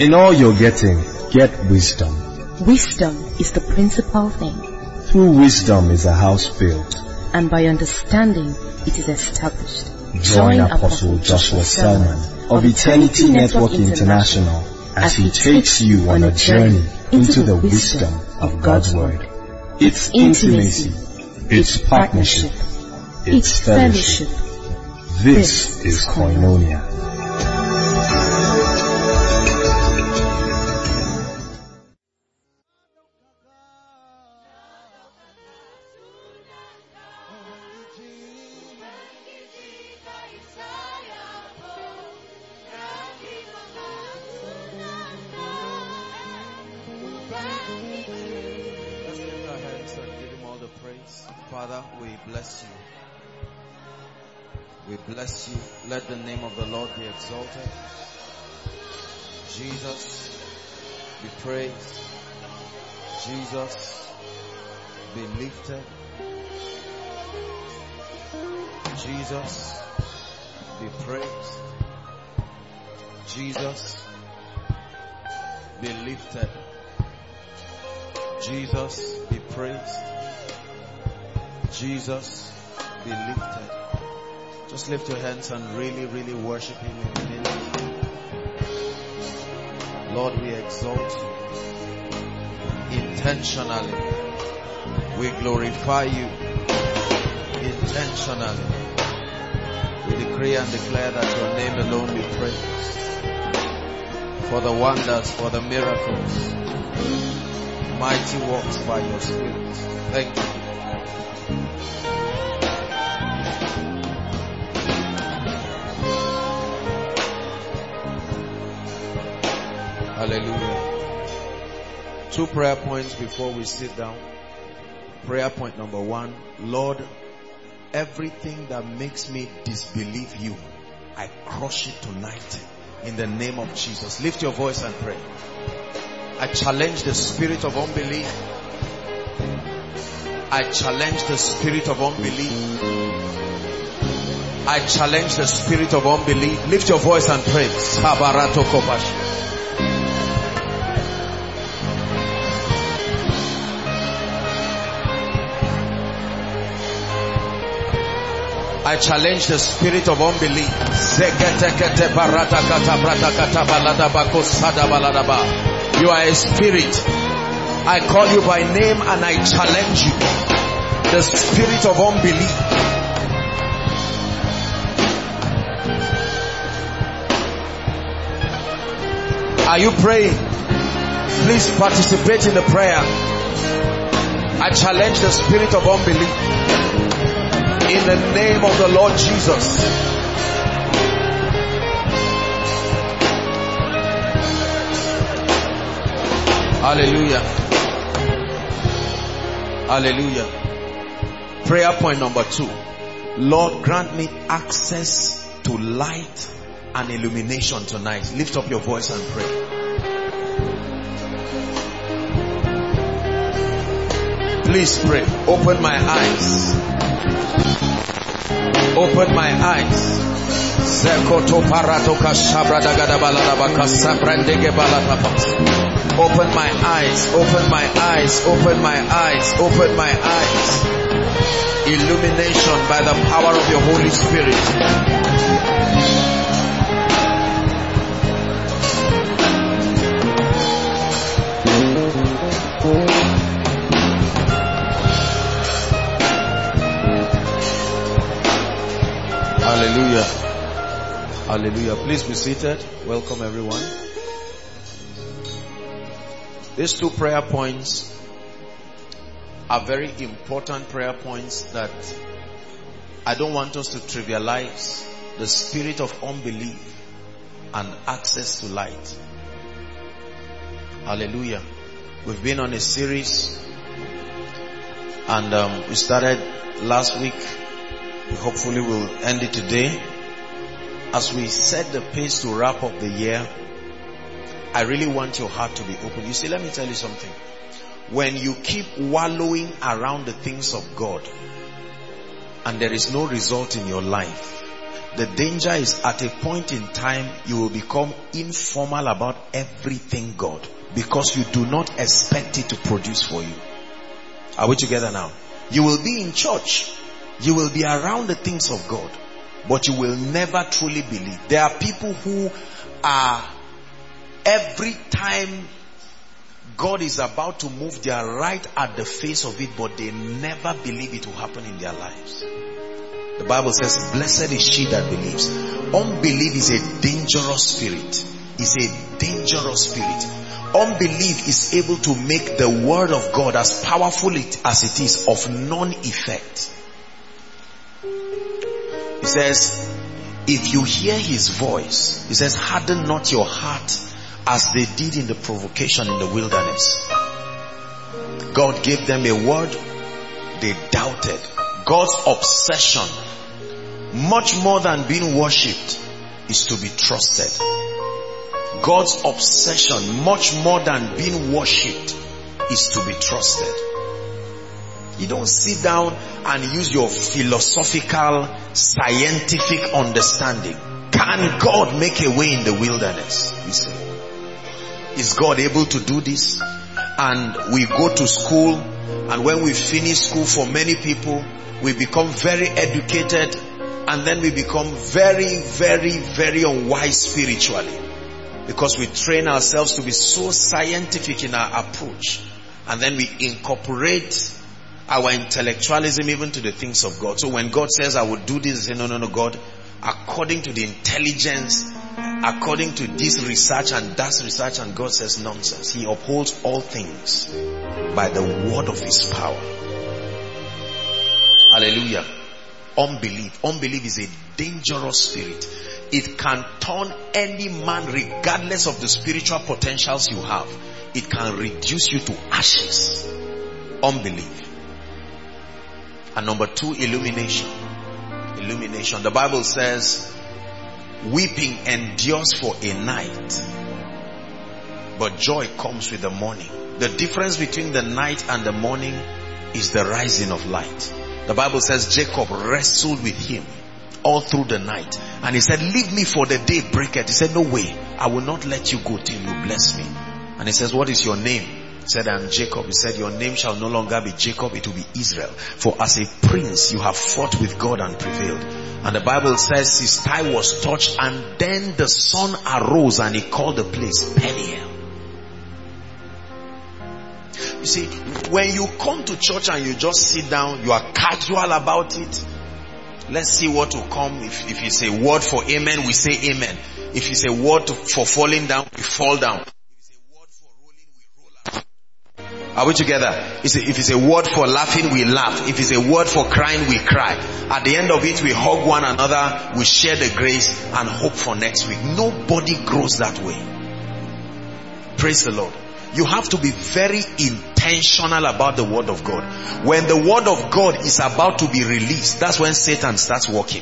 In all you're getting, get wisdom. Wisdom is the principal thing. Through wisdom is a house built, and by understanding it is established. Join Apostle Joshua Selman of Eternity Network International as he takes you on a journey into the wisdom of God's Word. It's intimacy, it's partnership, it's fellowship. This is Koinonia. Bless you. Let the name of the Lord be exalted. Jesus be praised. Jesus be lifted. Jesus be praised. Jesus be lifted. Jesus be praised. Jesus be lifted. Just lift your hands and really worship Him in a minute. Lord, we exalt you intentionally. We glorify you intentionally. We decree and declare that your name alone be praised. For the wonders, for the miracles, mighty works by your Spirit. Thank you. Hallelujah. 2 prayer points before we sit down. Prayer point number 1. Lord, everything that makes me disbelieve you, I crush it tonight in the name of Jesus. Lift your voice and pray. I challenge the spirit of unbelief. I challenge the spirit of unbelief. I challenge the spirit of unbelief. Lift your voice and pray. Sabarato Kobashi. I challenge the spirit of unbelief. You are a spirit. I call you by name and I challenge you. The spirit of unbelief. Are you praying? Please participate in the prayer. I challenge the spirit of unbelief. In the name of the Lord Jesus. Hallelujah. Hallelujah. Prayer point number 2. Lord, grant me access to light and illumination tonight. Lift up your voice and pray. Please pray. Open my eyes. Open my eyes. Open my eyes. Open my eyes. Open my eyes. Open my eyes. Illumination by the power of your Holy Spirit. Hallelujah. Hallelujah. Please be seated. Welcome everyone. These 2 prayer points are very important prayer points that I don't want us to trivialize. The spirit of unbelief and access to light. Hallelujah. We've been on a series and we started last week. Hopefully we'll end it today. As we set the pace to wrap up the year, I really want your heart to be open. You see, let me tell you something. When you keep wallowing around the things of God and there is no result in your life, The danger is at a point in time you will become informal about everything God, because you do not expect it to produce for you. Are we together now? You will be in church, you will be around the things of God, but you will never truly believe. There are people who are, every time God is about to move, they are right at the face of it, but they never believe it will happen in their lives. The Bible says, blessed is she that believes. Unbelief is a dangerous spirit. It's a dangerous spirit. Unbelief is able to make the word of God, as powerful as it is, of non-effect. He says, if you hear his voice, he says, harden not your heart as they did in the provocation in the wilderness. God gave them a word, they doubted. God's obsession, much more than being worshipped, is to be trusted. God's obsession, much more than being worshipped, is to be trusted. You don't sit down and use your philosophical, scientific understanding. Can God make a way in the wilderness? You say, is God able to do this? And we go to school, and when we finish school, for many people, we become very educated, and then we become very, very, very unwise spiritually, because we train ourselves to be so scientific in our approach, and then we incorporate our intellectualism even to the things of God. So when God says, I will do this, say, no, God, according to the intelligence, according to this research and that research, and God says nonsense. He upholds all things by the word of his power. Hallelujah. Unbelief is a dangerous spirit. It can turn any man, regardless of the spiritual potentials you have, it can reduce you to ashes. Unbelief. And number 2, illumination. Illumination. The Bible says, weeping endures for a night, but joy comes with the morning. The difference between the night and the morning is the rising of light. The Bible says Jacob wrestled with him all through the night, and he said, leave me, for the day breaketh. He said, no way, I will not let you go till you bless me. And he says, what is your name? He said, I am Jacob. He said, your name shall no longer be Jacob, it will be Israel. For as a prince you have fought with God and prevailed. And the Bible says his thigh was touched, and then the sun arose, and he called the place Peniel. You see, when you come to church and you just sit down, you are casual about it. Let's see what will come. If it's a word for amen, we say amen. If it's a word for falling down, we fall down. If it's a word for rolling, we roll out. Are we together? If it's a word for laughing, we laugh. If it's a word for crying, we cry. At the end of it, we hug one another, we share the grace, and hope for next week. Nobody grows that way. Praise the Lord. You have to be very intentional about the word of God. When the word of God is about to be released, that's when Satan starts working.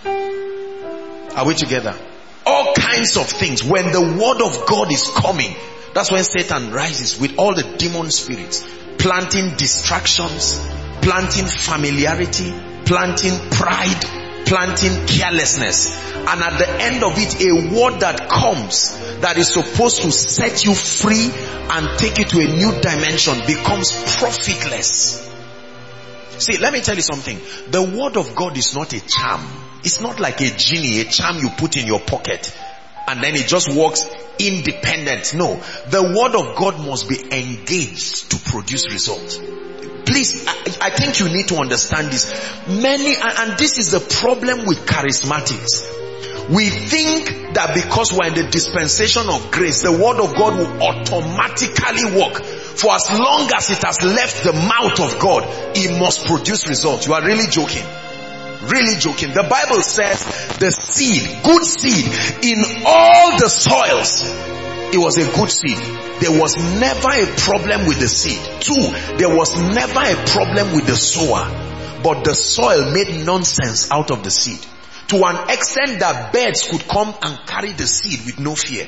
Are we together? All kinds of things. When the word of God is coming, that's when Satan rises with all the demon spirits, planting distractions, planting familiarity, planting pride, planting carelessness. And at the end of it, a word that comes that is supposed to set you free and take you to a new dimension becomes profitless. See, let me tell you something. The word of God is not a charm. It's not like a genie, a charm you put in your pocket and then it just works independent. No, the word of God must be engaged to produce results. Please, I think you need to understand this. And this is the problem with charismatics. We think that because we're in the dispensation of grace, the word of God will automatically work. For as long as it has left the mouth of God, it must produce results. You are really joking. Really joking. The Bible says the seed, good seed, in all the soils, it was a good seed. There was never a problem with the seed. 2, there was never a problem with the sower. But the soil made nonsense out of the seed, to an extent that birds could come and carry the seed with no fear.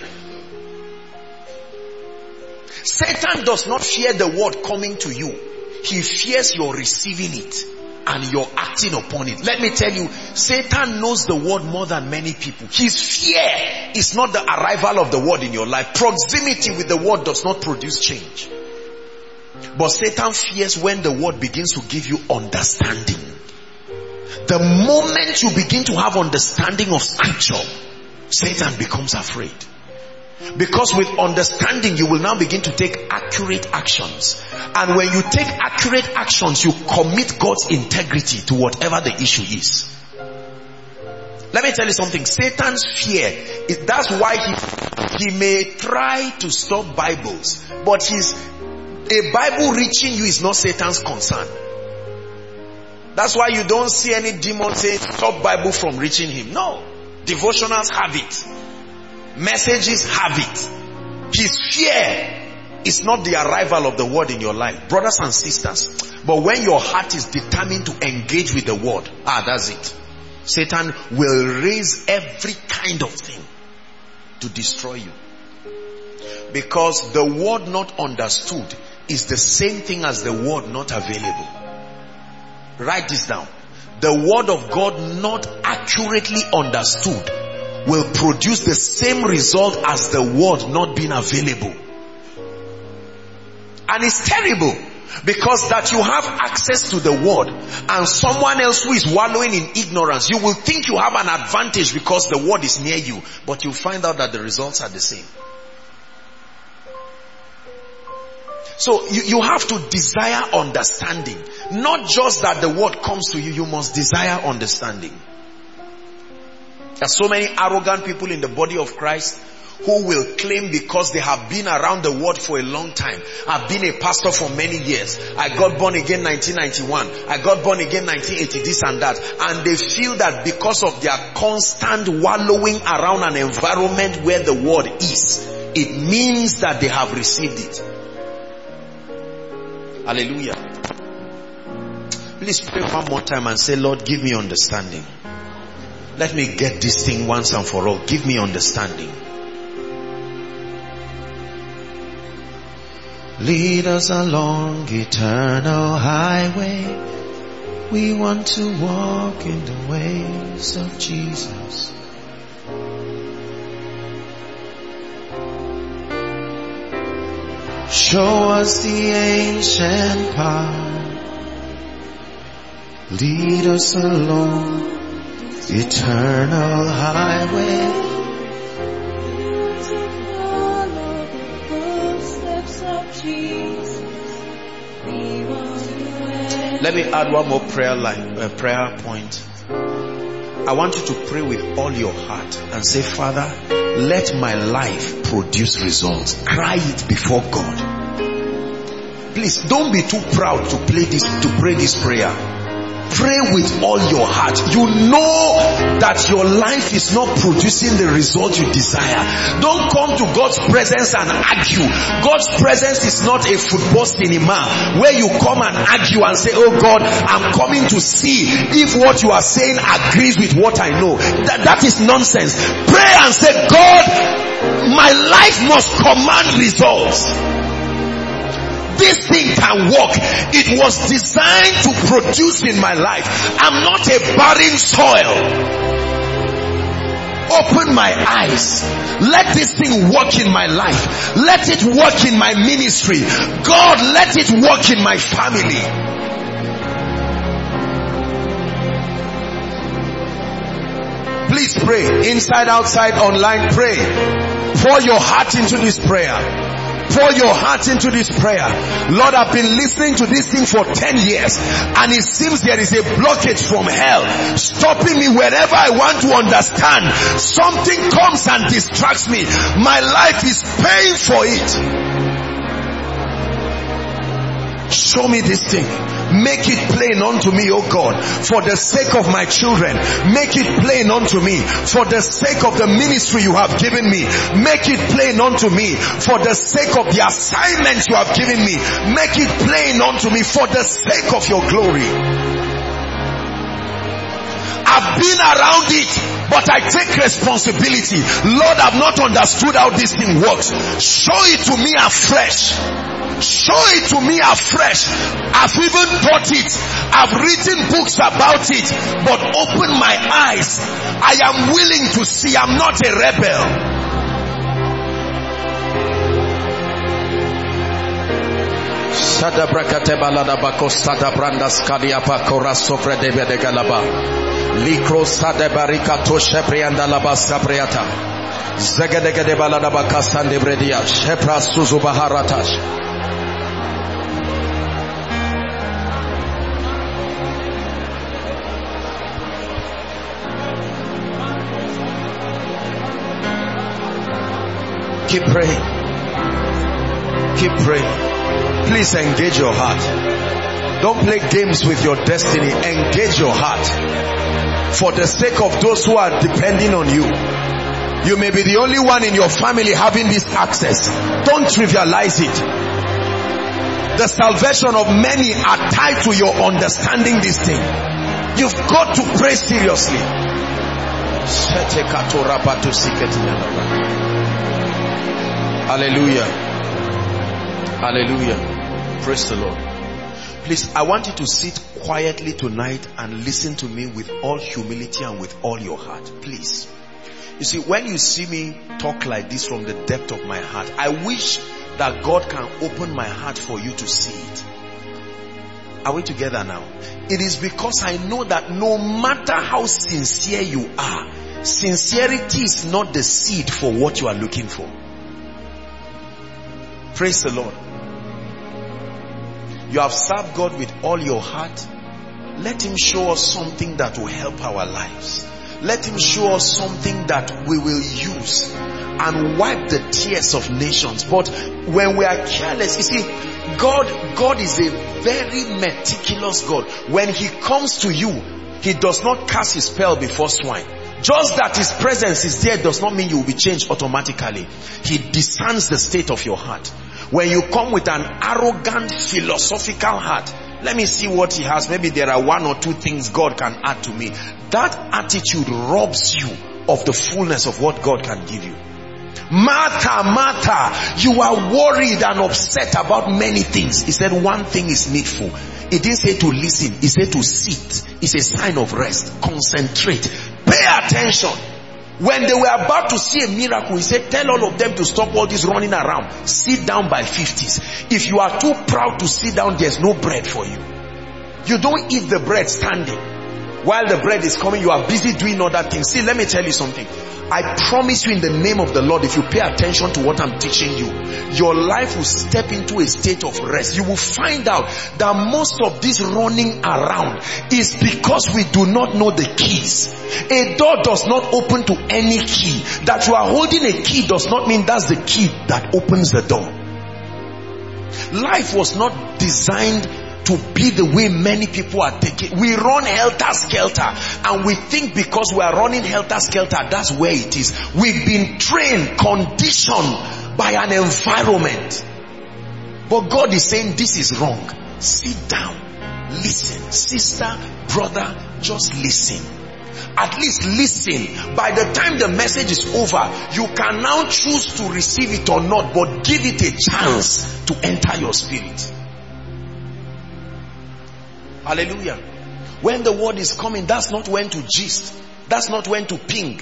Satan does not fear the word coming to you. He fears your receiving it and you're acting upon it. Let me tell you, Satan knows the word more than many people. His fear is not the arrival of the word in your life. Proximity with the word does not produce change. But Satan fears when the word begins to give you understanding. The moment you begin to have understanding of scripture, Satan becomes afraid. Because with understanding, you will now begin to take accurate actions. And when you take accurate actions, you commit God's integrity to whatever the issue is. Let me tell you something. Satan's fear, that's why he may try to stop Bibles. But a Bible reaching you is not Satan's concern. That's why you don't see any demon say, stop Bible from reaching him. No. Devotionals have it. Messages have it. His fear is not the arrival of the word in your life, brothers and sisters. But when your heart is determined to engage with the word, that's it. Satan will raise every kind of thing to destroy you. Because the word not understood is the same thing as the word not available. Write this down. The word of God not accurately understood will produce the same result as the word not being available. And it's terrible, because that you have access to the word and someone else who is wallowing in ignorance, you will think you have an advantage because the word is near you, but you find out that the results are the same. So you have to desire understanding. Not just that the word comes to you, you must desire understanding. There are so many arrogant people in the body of Christ who will claim because they have been around the word for a long time. I've been a pastor for many years. I got born again 1991. I got born again 1980, this and that. And they feel that because of their constant wallowing around an environment where the word is, it means that they have received it. Hallelujah. Please pray one more time and say, Lord, give me understanding. Let me get this thing once and for all. Give me understanding. Lead us along eternal highway. We want to walk in the ways of Jesus. Show us the ancient path. Lead us along eternal highway. Let me add one more prayer point. I want you to pray with all your heart and say, Father, let my life produce results. Cry it before God. Please don't be too proud to pray this prayer. Pray with all your heart. You know that your life is not producing the result you desire. Don't come to God's presence and argue. God's presence is not a football cinema where you come and argue and say, oh God, I'm coming to see if what you are saying agrees with what I know. That is nonsense. Pray and say, God, my life must command results. This thing can work. It was designed to produce in my life. I'm not a barren soil. Open my eyes. Let this thing work in my life. Let it work in my ministry. God, let it work in my family. Please pray. Inside, outside, online, pray. Pour your heart into this prayer. Pour your heart into this prayer. Lord, I've been listening to this thing for 10 years and it seems there is a blockage from hell stopping me wherever I want to understand. Something comes and distracts me. My life is paying for it. Show me this thing. Make it plain unto me, O God, for the sake of my children. Make it plain unto me for the sake of the ministry you have given me. Make it plain unto me for the sake of the assignments you have given me. Make it plain unto me for the sake of your glory. I've been around it, but I take responsibility. Lord, I've not understood how this thing works. Show it to me afresh. Show it to me afresh. I've even taught it. I've written books about it, but open my eyes. I am willing to see. I'm not a rebel. Sada brakate balada bako sada brandas kadiapa kora sofre debe de galaba. Likro sada barika to sheprianda laba sabriata. Zegedege de balada baka sande bredia. Shepra suzu baharatash. Keep praying. Keep praying. Please engage your heart. Don't play games with your destiny. Engage your heart. For the sake of those who are depending on you. You may be the only one in your family having this access. Don't trivialize it. The salvation of many are tied to your understanding this thing. You've got to pray seriously. Hallelujah. Hallelujah. Praise the Lord. Please, I want you to sit quietly tonight and listen to me with all humility and with all your heart. Please. You see, when you see me talk like this from the depth of my heart, I wish that God can open my heart for you to see it. Are we together now? It is because I know that no matter how sincere you are, sincerity is not the seed for what you are looking for. Praise the Lord. You have served God with all your heart. Let Him show us something that will help our lives. Let Him show us something that we will use and wipe the tears of nations. But when we are careless, you see, God is a very meticulous God. When He comes to you, He does not cast His spell before swine. Just that His presence is there does not mean you will be changed automatically. He discerns the state of your heart. When you come with an arrogant, philosophical heart, let me see what He has. Maybe there are one or two things God can add to me. That attitude robs you of the fullness of what God can give you. Martha, you are worried and upset about many things. He said one thing is needful. He didn't say to listen. He said to sit. It's a sign of rest. Concentrate. Pay attention. When they were about to see a miracle, He said, tell all of them to stop all this running around. Sit down by 50s. If you are too proud to sit down, there's no bread for you. You don't eat the bread standing. While the bread is coming, you are busy doing other things. See, let me tell you something. I promise you in the name of the Lord, if you pay attention to what I'm teaching you, your life will step into a state of rest. You will find out that most of this running around is because we do not know the keys. A door does not open to any key. That you are holding a key does not mean that's the key that opens the door. Life was not designed to be the way many people are taking. We run helter-skelter and we think because we are running helter-skelter, that's where it is. We've been trained, conditioned by an environment. But God is saying this is wrong. Sit down. Listen. Sister, brother, just listen. At least listen. By the time the message is over, you can now choose to receive it or not, but give it a chance to enter your spirit. Hallelujah. When the word is coming, that's not when to gist. That's not when to ping.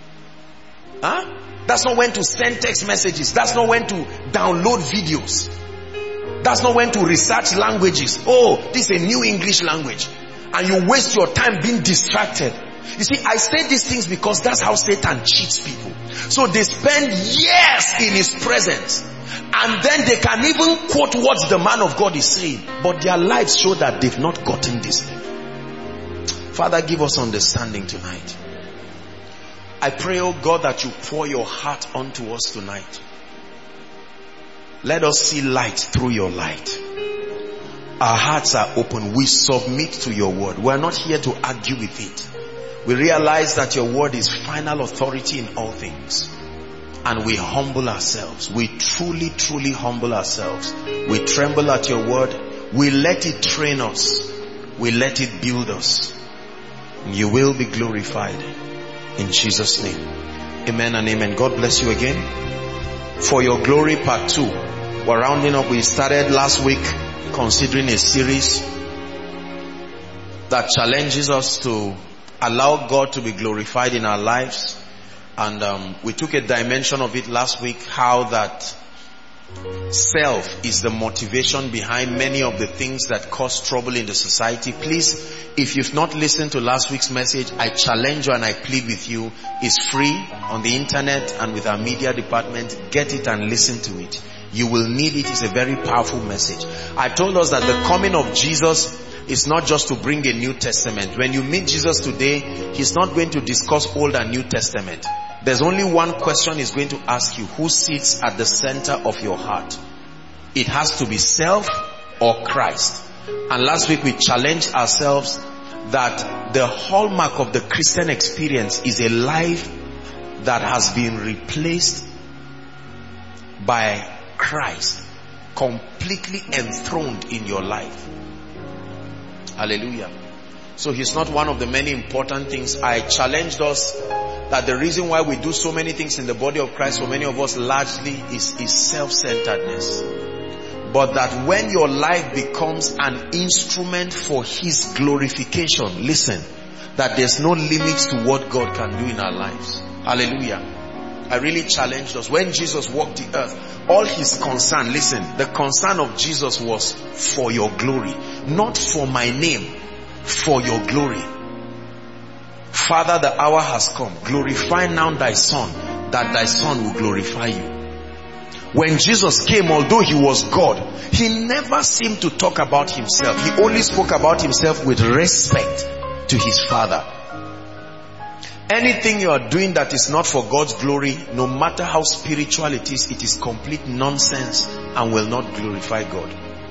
That's not when to send text messages. That's not when to download videos. That's not when to research languages. Oh, this is a new English language. And you waste your time being distracted. You see, I say these things because that's how Satan cheats people. So they spend years in his presence. And then they can even quote what the man of God is saying. But their lives show that they've not gotten this thing. Father, give us understanding tonight. I pray, oh God, that you pour your heart onto us tonight. Let us see light through your light. Our hearts are open. We submit to your word. We are not here to argue with it. We realize that your word is final authority in all things. And we humble ourselves. We truly, truly humble ourselves. We tremble at your word. We let it train us. We let it build us. You will be glorified in Jesus' name. Amen and amen. God bless you again. For Your Glory Part 2. We're rounding up. We started last week considering a series that challenges us to allow God to be glorified in our lives. And we took a dimension of it last week, how that self is the motivation behind many of the things that cause trouble in the society. Please, if you've not listened to last week's message, I challenge you and I plead with you. It's free on the internet and with our media department. Get it and listen to it. You will need it. It's a very powerful message. I told us that the coming of Jesus is not just to bring a New Testament. When you meet Jesus today, He's not going to discuss Old and New Testament. There's only one question He's going to ask you: who sits at the center of your heart? It has to be self or Christ. And last week we challenged ourselves that the hallmark of the Christian experience is a life that has been replaced by Christ, completely enthroned in your life. Hallelujah. So He's not one of the many important things. I challenged us that the reason why we do so many things in the body of Christ, for many of us largely, is self-centeredness. But that when your life becomes an instrument for His glorification, listen, that there's no limits to what God can do in our lives. Hallelujah. I really challenged us. When Jesus walked the earth, all His concern, listen, the concern of Jesus was for your glory. Not for my name, for your glory. Father, the hour has come. Glorify now thy Son, that thy Son will glorify you. When Jesus came, although He was God, He never seemed to talk about Himself. He only spoke about Himself with respect to His Father. Anything you are doing that is not for God's glory, no matter how spiritual it is complete nonsense and will not glorify God.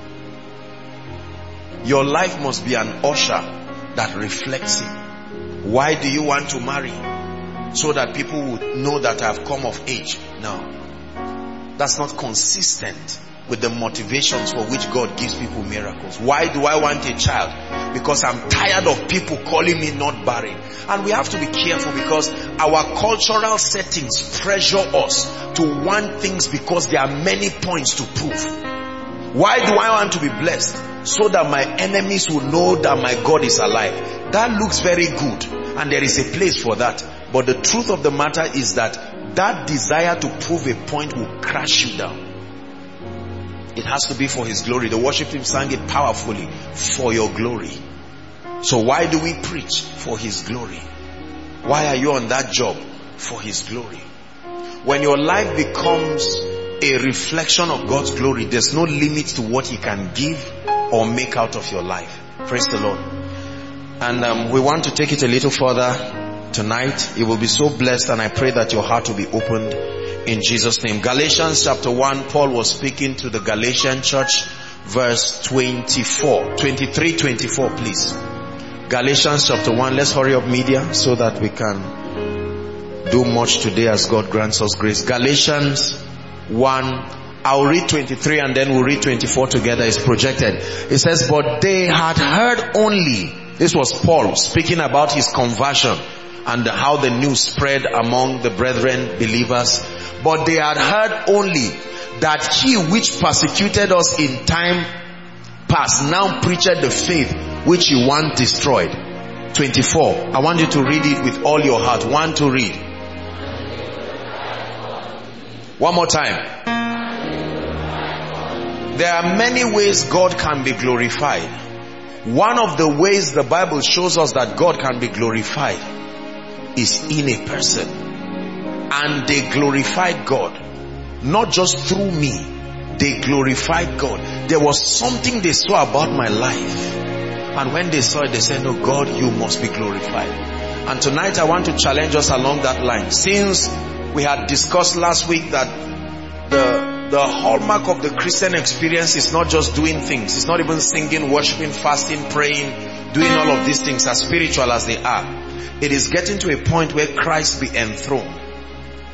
Your life must be an usher that reflects Him. Why do you want to marry? So that people would know that I have come of age. No. That's not consistent with the motivations for which God gives people miracles. Why do I want a child? Because I'm tired of people calling me not barren. And we have to be careful, because our cultural settings pressure us to want things because there are many points to prove. Why do I want to be blessed? So that my enemies will know that my God is alive. That looks very good, and there is a place for that. But the truth of the matter is that that desire to prove a point will crash you down. It has to be for His glory. The worship team sang it powerfully. For your glory. So why do we preach? For His glory. Why are you on that job? For His glory. When your life becomes a reflection of God's glory, there's no limit to what He can give or make out of your life. Praise the Lord. And we want to take it a little further tonight. You will be so blessed, and I pray that your heart will be opened in Jesus' name. Galatians chapter 1, Paul was speaking to the Galatian church, verse 23, 24, please. Galatians chapter 1. Let's hurry up, media, so that we can do much today as God grants us grace. Galatians 1, I'll read 23 and then we'll read 24 together. It's projected. It says, but they had heard only. This was Paul speaking about his conversion and how the news spread among the brethren believers. But they had heard only that He which persecuted us in time past now preached the faith which He once destroyed. 24. I want you to read it with all your heart. 1, 2, read. One more time. There are many ways God can be glorified. One of the ways the Bible shows us that God can be glorified is in a person. And they glorified God. Not just through me. They glorified God. There was something they saw about my life. And when they saw it, they said, oh God, you must be glorified. And tonight I want to challenge us along that line. Since we had discussed last week that the hallmark of the Christian experience is not just doing things. It's not even singing, worshiping, fasting, praying, doing all of these things, as spiritual as they are. It is getting to a point where Christ be enthroned.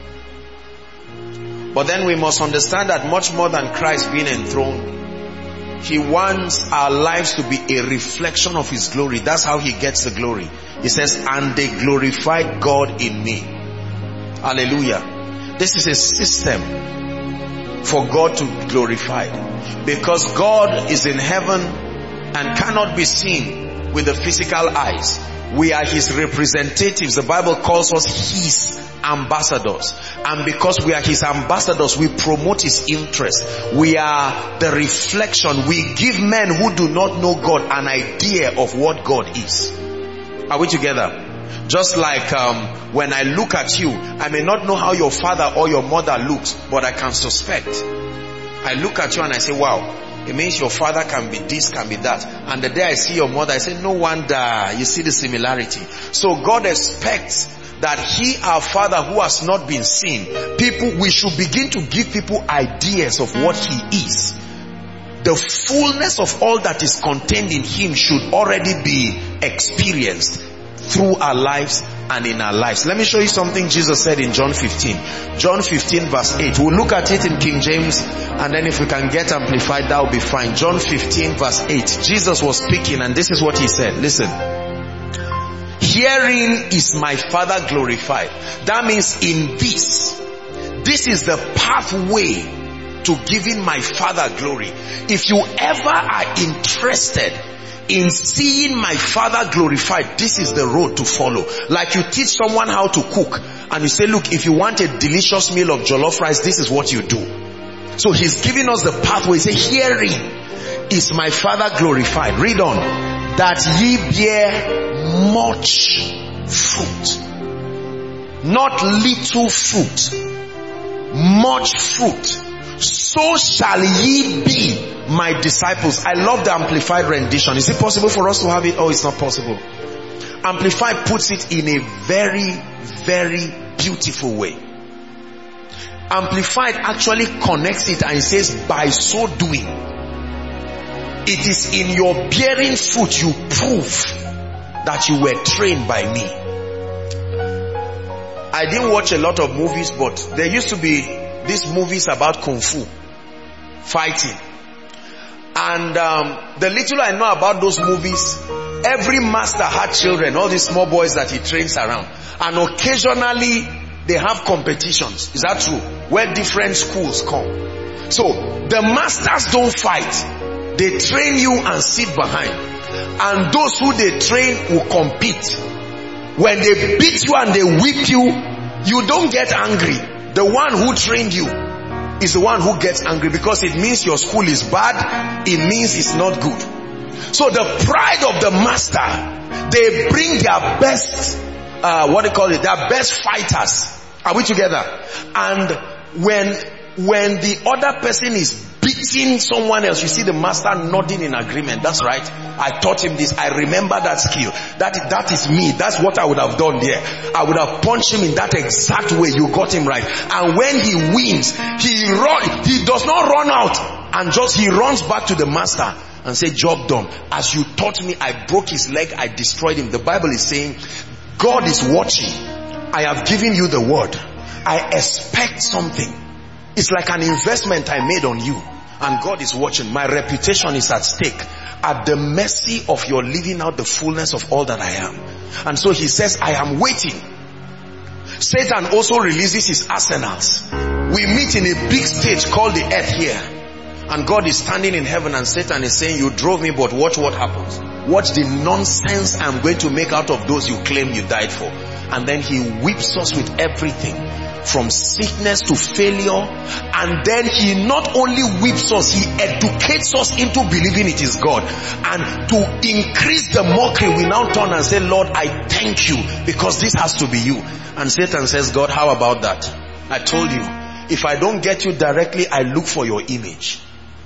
But then we must understand that much more than Christ being enthroned, He wants our lives to be a reflection of His glory. That's how He gets the glory. He says, and they glorified God in me. Hallelujah. This is a system for God to be glorified. Because God is in heaven and cannot be seen with the physical eyes. We are His representatives. The Bible calls us His ambassadors. And because we are His ambassadors, we promote His interest. We are the reflection. We give men who do not know God an idea of what God is. Are we together? Just like when I look at you, I may not know how your father or your mother looks, but I can suspect. I look at you and I say, wow, it means your father can be this, can be that. And the day I see your mother, I say, no wonder. You see the similarity. So God expects that He, our Father who has not been seen, we should begin to give people ideas of what He is. The fullness of all that is contained in Him should already be experienced through our lives and in our lives. Let me show you something Jesus said in John 15. John 15 verse 8. We'll look at it in King James, and then if we can get amplified, that will be fine. John 15 verse 8. Jesus was speaking, and this is what He said. Listen. Herein is my Father glorified. That means in this is the pathway to giving my Father glory. If you ever are interested in seeing my Father glorified, this is the road to follow. Like you teach someone how to cook, and you say, look, if you want a delicious meal of jollof rice, this is what you do. So He's giving us the pathway. He says, herein is my Father glorified. Read on. That ye bear much fruit. Not little fruit. Much fruit. So shall ye be my disciples. I love the Amplified rendition. Is it possible for us to have it? Oh, it's not possible. Amplified puts it in a very, very beautiful way. Amplified actually connects it and says, by so doing, it is in your bearing fruit you prove that you were trained by me. I didn't watch a lot of movies, but there used to be these movies about Kung Fu, fighting. And the little I know about those movies, every master had children, all these small boys that he trains around. And occasionally they have competitions. Is that true? Where different schools come. So the masters don't fight. They train you and sit behind. And those who they train will compete. When they beat you and they whip you, you don't get angry. The one who trained you is the one who gets angry, because it means your school is bad. It means it's not good. So the pride of the master, they bring their best, their best fighters. Are we together? And when the other person is beating someone else, you see the master nodding in agreement. That's right. I taught him this. I remember that skill. That is me. That's what I would have done there. I would have punched him in that exact way. You got him right. And when he wins, he does not run out and he runs back to the master and say, job done. As you taught me, I broke his leg, I destroyed him. The Bible is saying, God is watching. I have given you the word. I expect something. It's like an investment I made on you. And God is watching. My reputation is at stake, at the mercy of your living out the fullness of all that I am. And so He says, I am waiting. Satan also releases his arsenals. We meet in a big stage called the earth here. And God is standing in heaven, and Satan is saying, you drove me, but watch what happens. Watch the nonsense I'm going to make out of those you claim you died for. And then he whips us with everything, from sickness to failure. And then he not only whips us, he educates us into believing it is God. And to increase the mockery, we now turn and say, Lord, I thank you, because this has to be you. And Satan says, God, how about that? I told you, if I don't get you directly, I look for your image.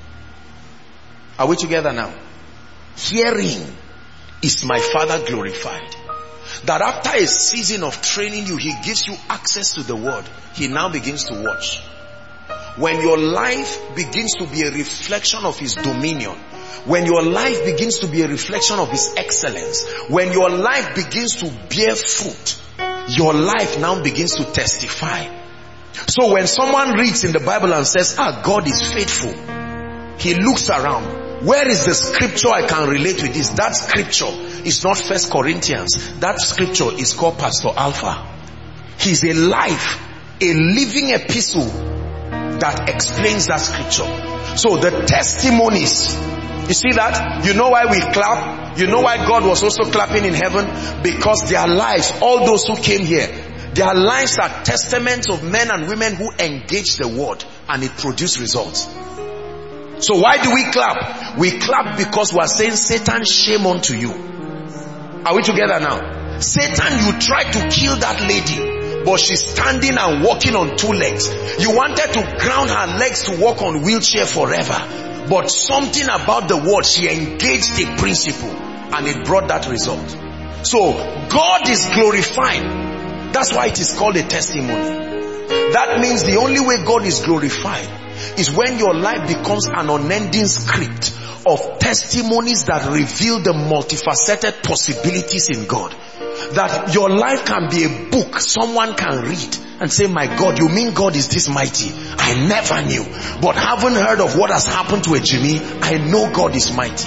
Are we together now? Herein is my Father glorified. That after a season of training you, He gives you access to the word. He now begins to watch. When your life begins to be a reflection of His dominion, when your life begins to be a reflection of His excellence, when your life begins to bear fruit, your life now begins to testify. So when someone reads in the Bible and says, God is faithful, he looks around. Where is the scripture I can relate with this? That scripture is not 1 Corinthians. That scripture is called Pastor Alpha. He's a life, a living epistle that explains that scripture. So the testimonies, you see that? You know why we clap? You know why God was also clapping in heaven? Because their lives, all those who came here, their lives are testaments of men and women who engaged the word and it produced results. So why do we clap? We clap because we are saying, Satan, shame unto you. Are we together now? Satan, you tried to kill that lady, but she's standing and walking on 2 legs. You wanted to ground her legs to walk on wheelchair forever, but something about the word, she engaged a principle and it brought that result. So God is glorified. That's why it is called a testimony. That means the only way God is glorified is when your life becomes an unending script of testimonies that reveal the multifaceted possibilities in God. That your life can be a book someone can read and say, my God, you mean God is this mighty? I never knew. But haven't heard of what has happened to a Jimmy. I know God is mighty.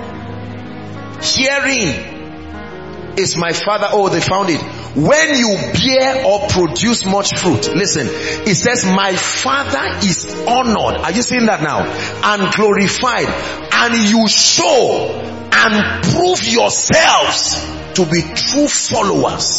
Hearing is my father. Oh, they found it. When you bear or produce much fruit, listen, it says, my Father is honored. Are you seeing that now? And glorified. And you show and prove yourselves to be true followers.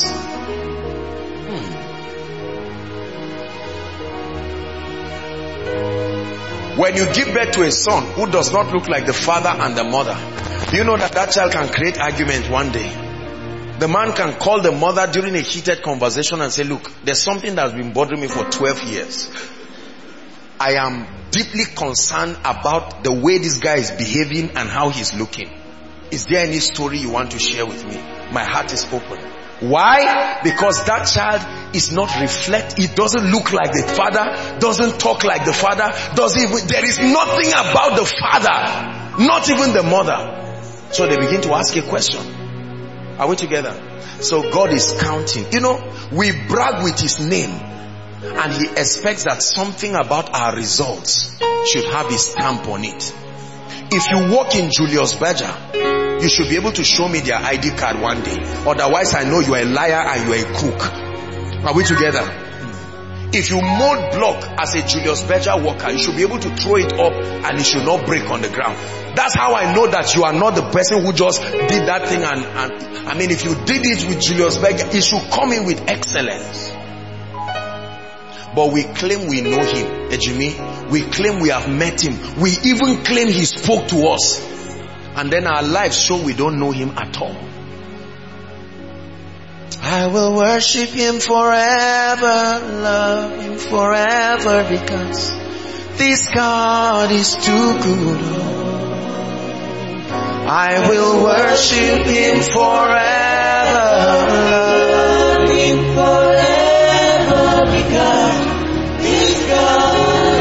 When you give birth to a son who does not look like the father and the mother, do you know that that child can create argument one day? The man can call the mother during a heated conversation and say, look, there's something that's been bothering me for 12 years. I am deeply concerned about the way this guy is behaving and how he's looking. Is there any story you want to share with me? My heart is open. Why? Because that child is not it doesn't look like the father, doesn't talk like the father, there is nothing about the father, not even the mother. So they begin to ask a question. Are we together? So God is counting. You know, we brag with his name and he expects that something about our results should have his stamp on it. If you walk in Julius Berger, you should be able to show me their ID card one day. Otherwise, I know you are a liar and you are a crook. Are we together? If you mold block as a Julius Berger worker, you should be able to throw it up and it should not break on the ground. That's how I know that you are not the person who just did that thing and I mean, if you did it with Julius Berger, it should come in with excellence. But we claim we know him, Ejimi. We claim we have met him. We even claim he spoke to us. And then our lives show we don't know him at all. I will worship him forever, love him forever, because this God is too good. I will worship him forever, love him forever, because this God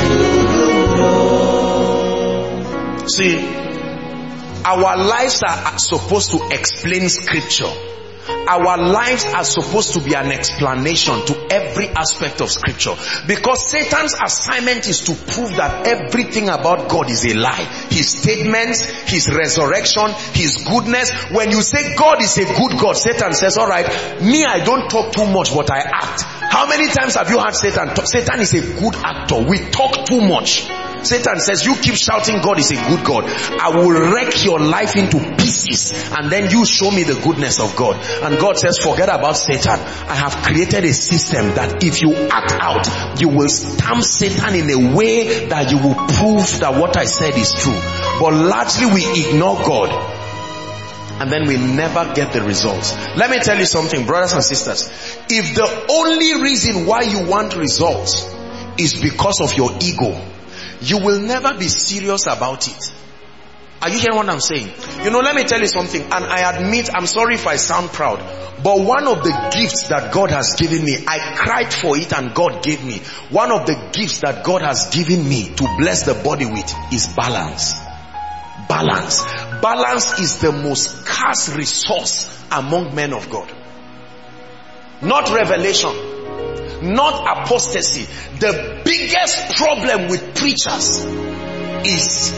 is too good. See, our lives are supposed to explain scripture. Our lives are supposed to be an explanation to every aspect of scripture. Because Satan's assignment is to prove that everything about God is a lie. His statements, his resurrection, his goodness. When you say God is a good God, Satan says, all right, me, I don't talk too much, but I act. How many times have you heard Satan talk? Satan is a good actor. We talk too much. Satan says, you keep shouting God is a good God. I will wreck your life into pieces and then you show me the goodness of God. And God says, forget about Satan. I have created a system that if you act out, you will stamp Satan in a way that you will prove that what I said is true. But largely we ignore God. And then we never get the results. Let me tell you something, brothers and sisters. If the only reason why you want results is because of your ego, you will never be serious about it. Are you hearing what I'm saying? You know, let me tell you something. And I admit, I'm sorry if I sound proud, but one of the gifts that God has given me, I cried for it and God gave me. One of the gifts that God has given me to bless the body with is balance. Balance. Balance is the most scarce resource among men of God. Not revelation. Not apostasy. The biggest problem with preachers is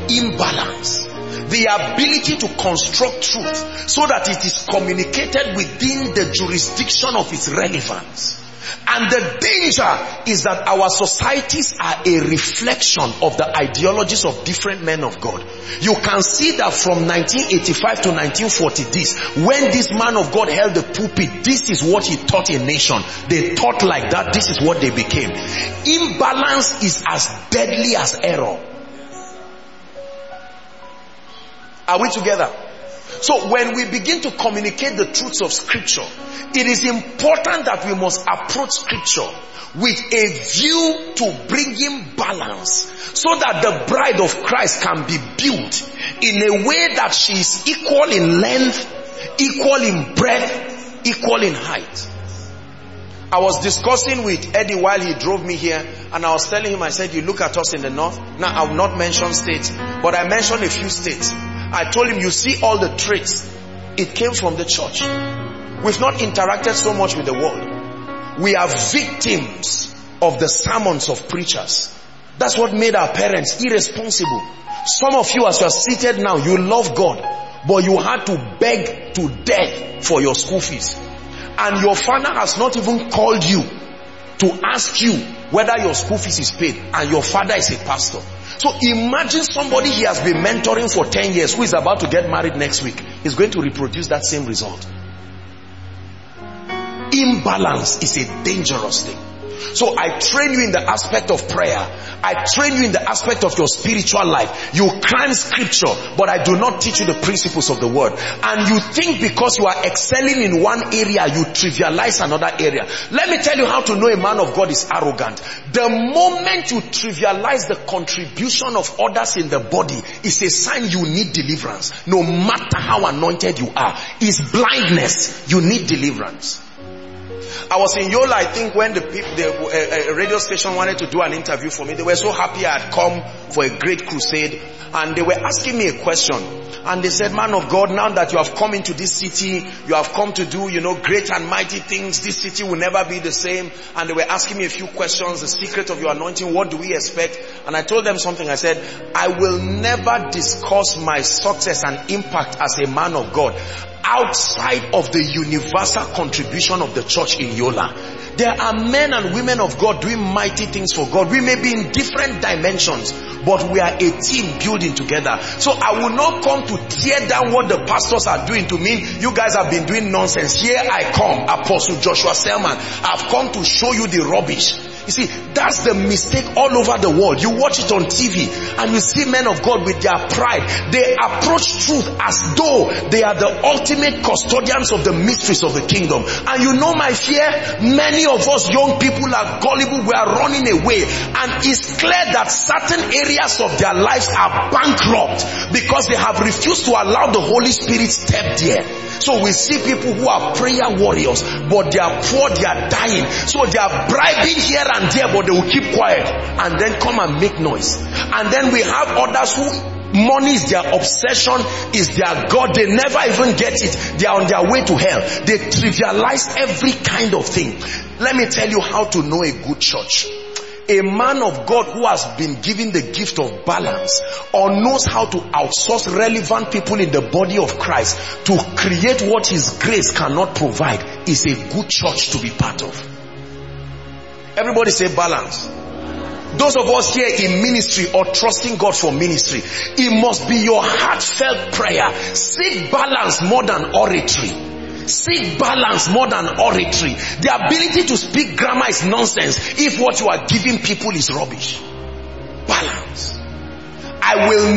imbalance. The ability to construct truth so that it is communicated within the jurisdiction of its relevance. And the danger is that our societies are a reflection of the ideologies of different men of God. You can see that from 1985 to 1940, when this man of God held the pulpit, this is what he taught a nation. They taught like that, this is what they became. Imbalance is as deadly as error. Are we together? So when we begin to communicate the truths of Scripture, it is important that we must approach Scripture with a view to bringing balance, so that the bride of Christ can be built in a way that she is equal in length, equal in breadth, equal in height. I was discussing with Eddie while he drove me here, and I was telling him, I said, you look at us in the north. Now I will not mention states, but I mentioned a few states. I told him, you see all the traits, it came from the church. We've not interacted so much with the world. We are victims of the sermons of preachers. That's what made our parents irresponsible. Some of you, as you are seated now, you love God, but you had to beg to death for your school fees. And your father has not even called you to ask you whether your school fees is paid, and your father is a pastor. So imagine somebody he has been mentoring for 10 years who is about to get married next week. He's going to reproduce that same result. Imbalance is a dangerous thing. So I train you in the aspect of prayer. I train you in the aspect of your spiritual life. You climb Scripture, but I do not teach you the principles of the word. And you think because you are excelling in one area, you trivialize another area. Let me tell you how to know a man of God is arrogant. The moment you trivialize the contribution of others in the body, is a sign you need deliverance. No matter how anointed you are, is blindness. You need deliverance. I was in Yola, I think, when the radio station wanted to do an interview for me. They were so happy I had come for a great crusade. And they were asking me a question. And they said, man of God, now that you have come into this city, you have come to do, great and mighty things. This city will never be the same. And they were asking me a few questions. The secret of your anointing, what do we expect? And I told them something. I said, I will never discuss my success and impact as a man of God outside of the universal contribution of the church in Yola. There are men and women of God doing mighty things for God. We may be in different dimensions, but we are a team building together. So I will not come to tear down what the pastors are doing to mean you guys have been doing nonsense. Here I come, Apostle Joshua Selman. I've come to show you the rubbish. You see, that's the mistake all over the world. You watch it on TV and you see men of God with their pride. They approach truth as though they are the ultimate custodians of the mysteries of the kingdom. And you know my fear? Many of us young people are gullible. We are running away. And it's clear that certain areas of their lives are bankrupt because they have refused to allow the Holy Spirit step there. So we see people who are prayer warriors, but they are poor, they are dying. So they are bribing here and there, but they will keep quiet and then come and make noise. And then we have others who money is their obsession, is their God. They never even get it. They are on their way to hell. They trivialize every kind of thing. Let me tell you how to know a good church. A man of God who has been given the gift of balance, or knows how to outsource relevant people in the body of Christ to create what his grace cannot provide, is a good church to be part of. Everybody say balance. Those of us here in ministry or trusting God for ministry, it must be your heartfelt prayer. Seek balance more than oratory. Seek balance more than oratory. The ability to speak grammar is nonsense if what you are giving people is rubbish. Balance. I will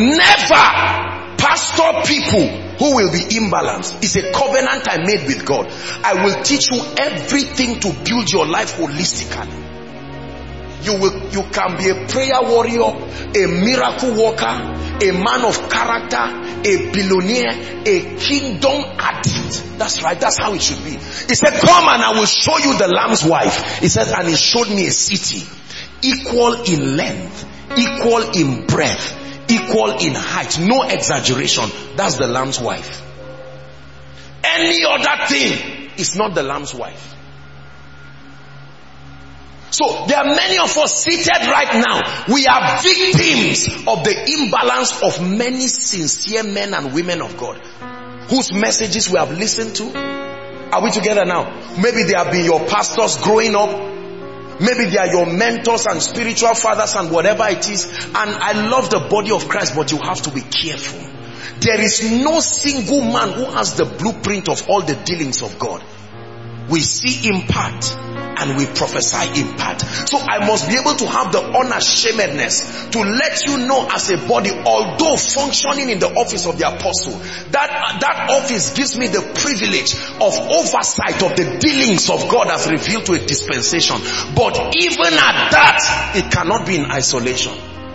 never pastor people who will be imbalanced. It's a covenant I made with God. I will teach you everything to build your life holistically. You can be a prayer warrior, a miracle worker, a man of character, a billionaire, a kingdom addict. That's right, that's how it should be. He said, come and I will show you the Lamb's wife. He said, and he showed me a city equal in length, equal in breadth, equal in height. No exaggeration. That's the Lamb's wife. Any other thing is not the Lamb's wife. So there are many of us seated right now. We are victims of the imbalance of many sincere men and women of God whose messages we have listened to. Are we together now? Maybe they have been your pastors growing up. Maybe they are your mentors and spiritual fathers and whatever it is. And I love the body of Christ, but you have to be careful. There is no single man who has the blueprint of all the dealings of God. We see in part and we prophesy in part. So I must be able to have the unashamedness to let you know as a body, although functioning in the office of the apostle, that office gives me the privilege of oversight of the dealings of God as revealed to a dispensation. But even at that, it cannot be in isolation.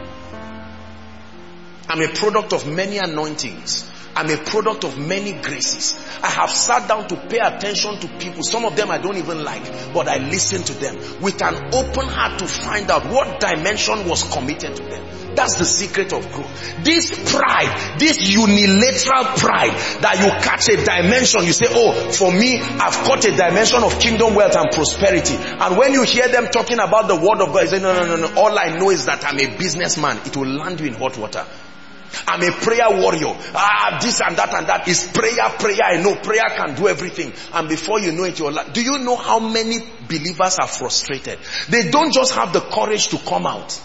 I'm a product of many anointings. I'm a product of many graces. I have sat down to pay attention to people. Some of them I don't even like, but I listen to them with an open heart to find out what dimension was committed to them. That's the secret of growth. This pride, this unilateral pride that you catch a dimension, you say, oh, for me, I've caught a dimension of kingdom wealth and prosperity. And when you hear them talking about the word of God, you say, no. All I know is that I'm a businessman. It will land you in hot water. I'm a prayer warrior. This and that is prayer. I know prayer can do everything. And before you know it, you're like, do you know how many believers are frustrated? They don't just have the courage to come out.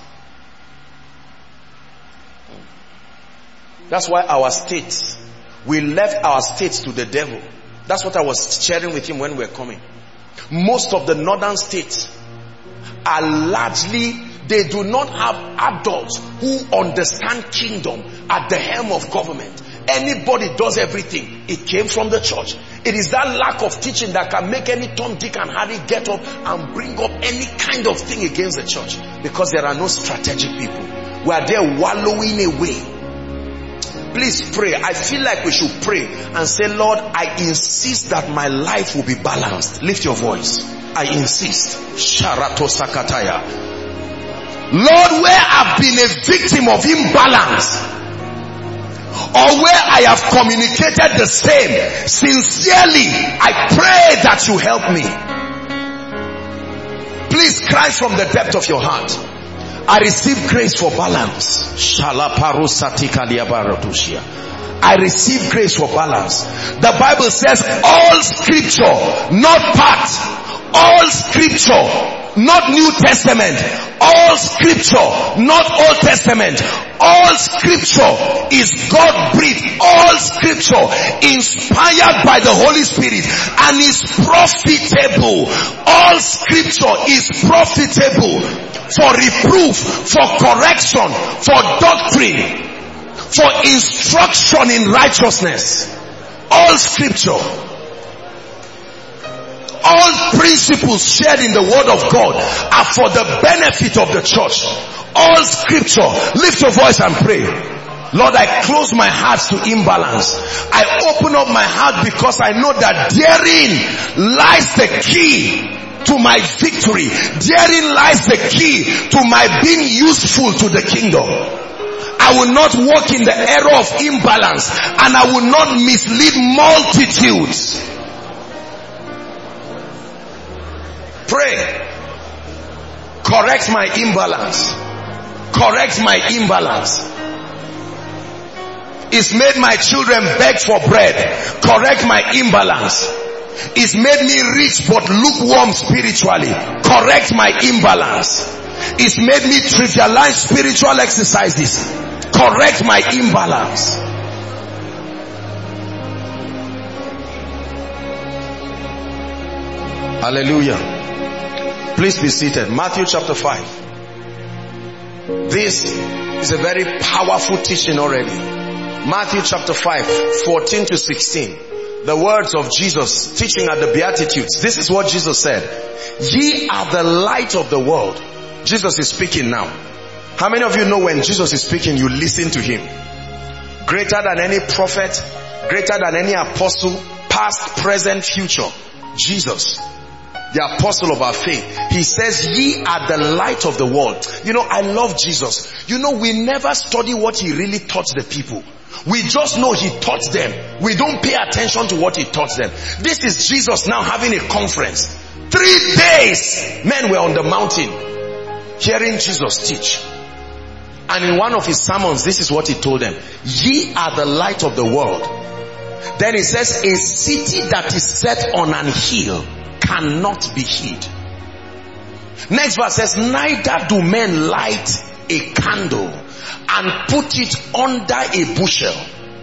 That's why our states, we left our states to the devil. That's what I was sharing with him when we were coming. Most of the northern states are largely, they do not have adults who understand kingdom at the helm of government. Anybody does everything. It came from the church. It is that lack of teaching that can make any Tom, Dick and Harry get up and bring up any kind of thing against the church. Because there are no strategic people. We are there wallowing away. Please pray. I feel like we should pray and say, Lord, I insist that my life will be balanced. Lift your voice. I insist. Sharato Sakataya. Lord, where I've been a victim of imbalance, or where I have communicated the same, sincerely, I pray that you help me. Please cry from the depth of your heart. I receive grace for balance. I receive grace for balance. The Bible says all scripture, not part, all scripture, not New Testament, all scripture, not Old Testament, all scripture is God-breathed, all scripture inspired by the Holy Spirit and is profitable. All scripture is profitable for reproof, for correction, for doctrine, for instruction in righteousness. All scripture. All principles shared in the word of God are for the benefit of the church. All scripture. Lift your voice and pray. Lord, I close my heart to imbalance. I open up my heart because I know that therein lies the key to my victory. Therein lies the key to my being useful to the kingdom. I will not walk in the error of imbalance, and I will not mislead multitudes. Pray. Correct my imbalance. Correct my imbalance. It's made my children beg for bread. Correct my imbalance. It's made me rich but lukewarm spiritually. Correct my imbalance. It's made me trivialize spiritual exercises. Correct my imbalance. Hallelujah. Please be seated. Matthew chapter 5. This is a very powerful teaching already. Matthew chapter 5, 14 to 16. The words of Jesus teaching at the Beatitudes. This is what Jesus said. Ye are the light of the world. Jesus is speaking now. How many of you know when Jesus is speaking, you listen to him? Greater than any prophet, greater than any apostle, past, present, future. Jesus, the apostle of our faith. He says, ye are the light of the world. You know, I love Jesus. You know, we never study what he really taught the people. We just know he taught them. We don't pay attention to what he taught them. This is Jesus now having a conference. 3 days, men were on the mountain hearing Jesus teach. And in one of his sermons, this is what he told them. Ye are the light of the world. Then he says, a city that is set on an hill cannot be hid. Next verse says, neither do men light a candle and put it under a bushel.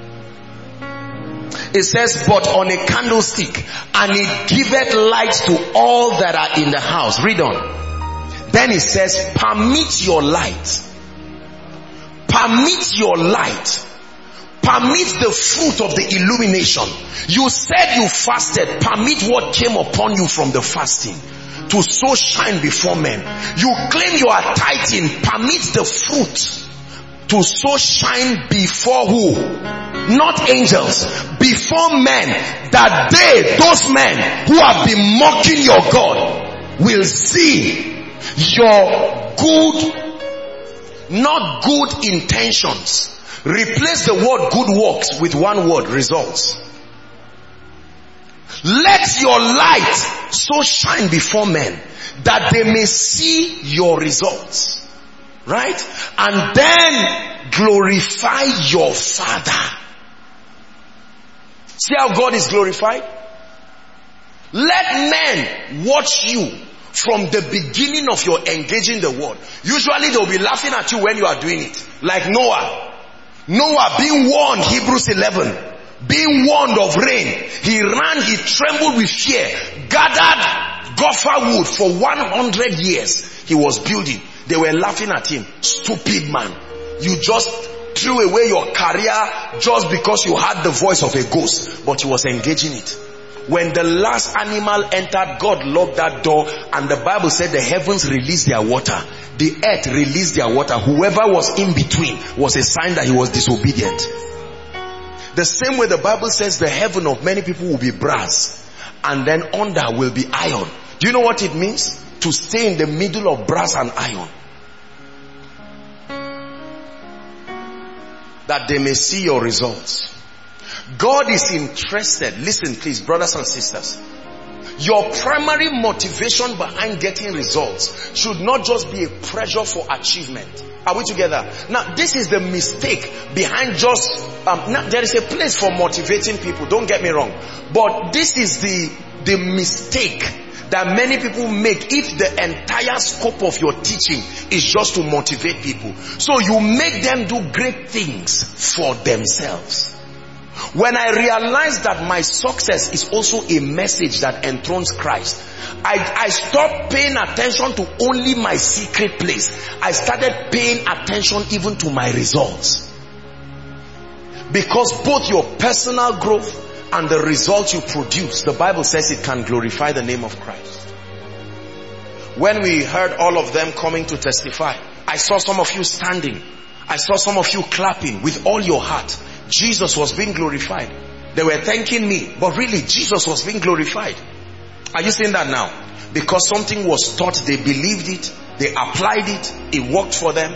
It says, but on a candlestick, and it giveth light to all that are in the house. Read on. Then it says, permit your light. Permit your light. Permit the fruit of the illumination. You said you fasted. Permit what came upon you from the fasting to so shine before men. You claim you are tithing. Permit the fruit to so shine before who? Not angels. Before men. That they, those men who have been mocking your God, will see your good, not good intentions. Replace the word good works with one word, results. Let your light so shine before men that they may see your results. Right? And then glorify your Father. See how God is glorified? Let men watch you from the beginning of your engaging the word. Usually they'll be laughing at you when you are doing it. Like Noah. Noah being warned, Hebrews 11. Being warned of rain. He ran, he trembled with fear. Gathered gopher wood for 100 years. He was building. They were laughing at him. Stupid man. You just threw away your career just because you had the voice of a ghost. But he was engaging it. When the last animal entered, God locked that door, and the Bible said the heavens released their water. The earth released their water. Whoever was in between was a sign that he was disobedient. The same way the Bible says the heaven of many people will be brass, and then under will be iron. Do you know what it means? To stay in the middle of brass and iron. That they may see your results. God is interested. Listen please, brothers and sisters. Your primary motivation behind getting results should not just be a pressure for achievement. Are we together? Now this is the mistake behind just, now, there is a place for motivating people, don't get me wrong. But this is the mistake that many people make if the entire scope of your teaching is just to motivate people. So you make them do great things for themselves. When I realized that my success is also a message that enthrones Christ, I stopped paying attention to only my secret place. I started paying attention even to my results. Because both your personal growth and the results you produce, the Bible says it can glorify the name of Christ. When we heard all of them coming to testify, I saw some of you standing. I saw some of you clapping with all your heart. Jesus was being glorified. They were thanking me, but really Jesus was being glorified. Are you seeing that now? Because something was taught, they believed it, they applied it, it worked for them.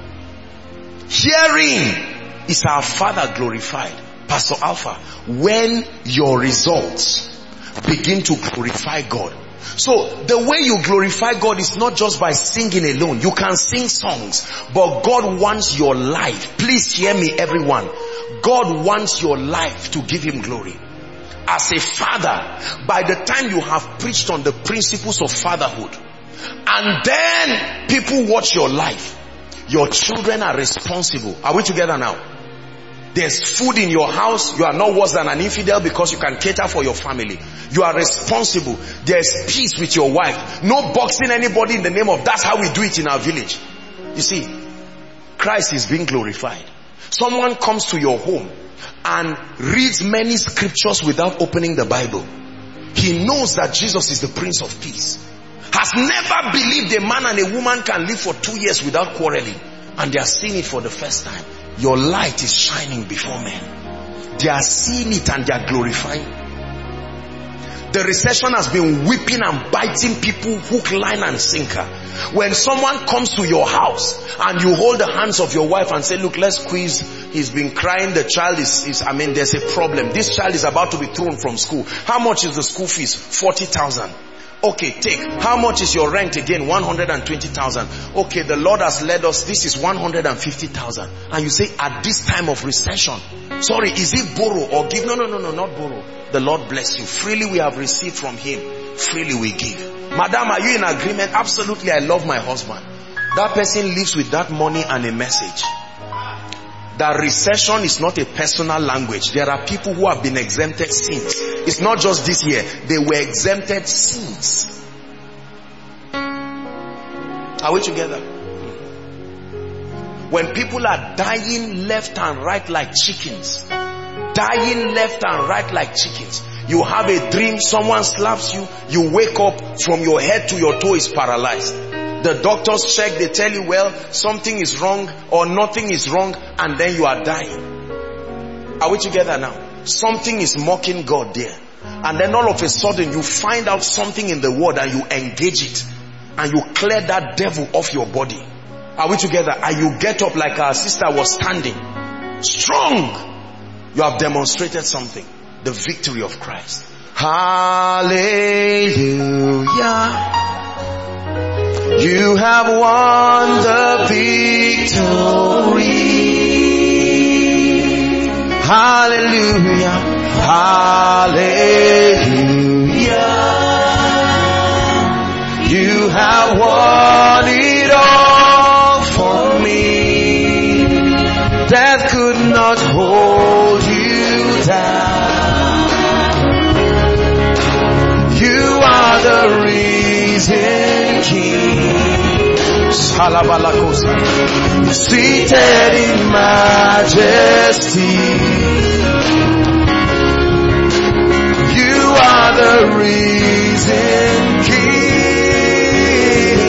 Hearing is our Father glorified. Pastor Alpha, when your results begin to glorify God. So the way you glorify God is not just by singing alone. You can sing songs, but God wants your life. Please hear me, everyone. God wants your life to give him glory. As a father, by the time you have preached on the principles of fatherhood, and then people watch your life, your children are responsible. Are we together now? There's food in your house. You are not worse than an infidel because you can cater for your family. You are responsible. There's peace with your wife. No boxing anybody in the name of, that's how we do it in our village. You see, Christ is being glorified. Someone comes to your home and reads many scriptures without opening the Bible. He knows that Jesus is the Prince of Peace. Has never believed a man and a woman can live for 2 years without quarreling. And they are seeing it for the first time. Your light is shining before men. They are seeing it and they are glorifying. The recession has been whipping and biting people hook, line and sinker. When someone comes to your house and you hold the hands of your wife and say, look, let's squeeze. He's been crying. The child there's a problem. This child is about to be thrown from school. How much is the school fees? 40,000. Okay, take. How much is your rent again? 120,000. Okay, the Lord has led us. This is 150,000. And you say, at this time of recession. Sorry, is it borrow or give? No, not borrow. The Lord bless you. Freely we have received from Him. Freely we give. Madam, are you in agreement? Absolutely, I love my husband. That person lives with that money and a message. That recession is not a personal language. There are people who have been exempted since. It's not just this year. They were exempted since. Are we together? When people are dying left and right like chickens, dying left and right like chickens, you have a dream, someone slaps you, you wake up, from your head to your toe is paralyzed. The doctors check, they tell you, well, something is wrong or nothing is wrong, and then you are dying. Are we together now? Something is mocking God there. And then all of a sudden you find out something in the word and you engage it. And you clear that devil off your body. Are we together? And you get up like our sister was standing. Strong. You have demonstrated something. The victory of Christ. Hallelujah. You have won the victory. Hallelujah. Hallelujah. You have won it all for me. Death could not hold you down. You are the risen King. Seated in majesty. You are the risen King.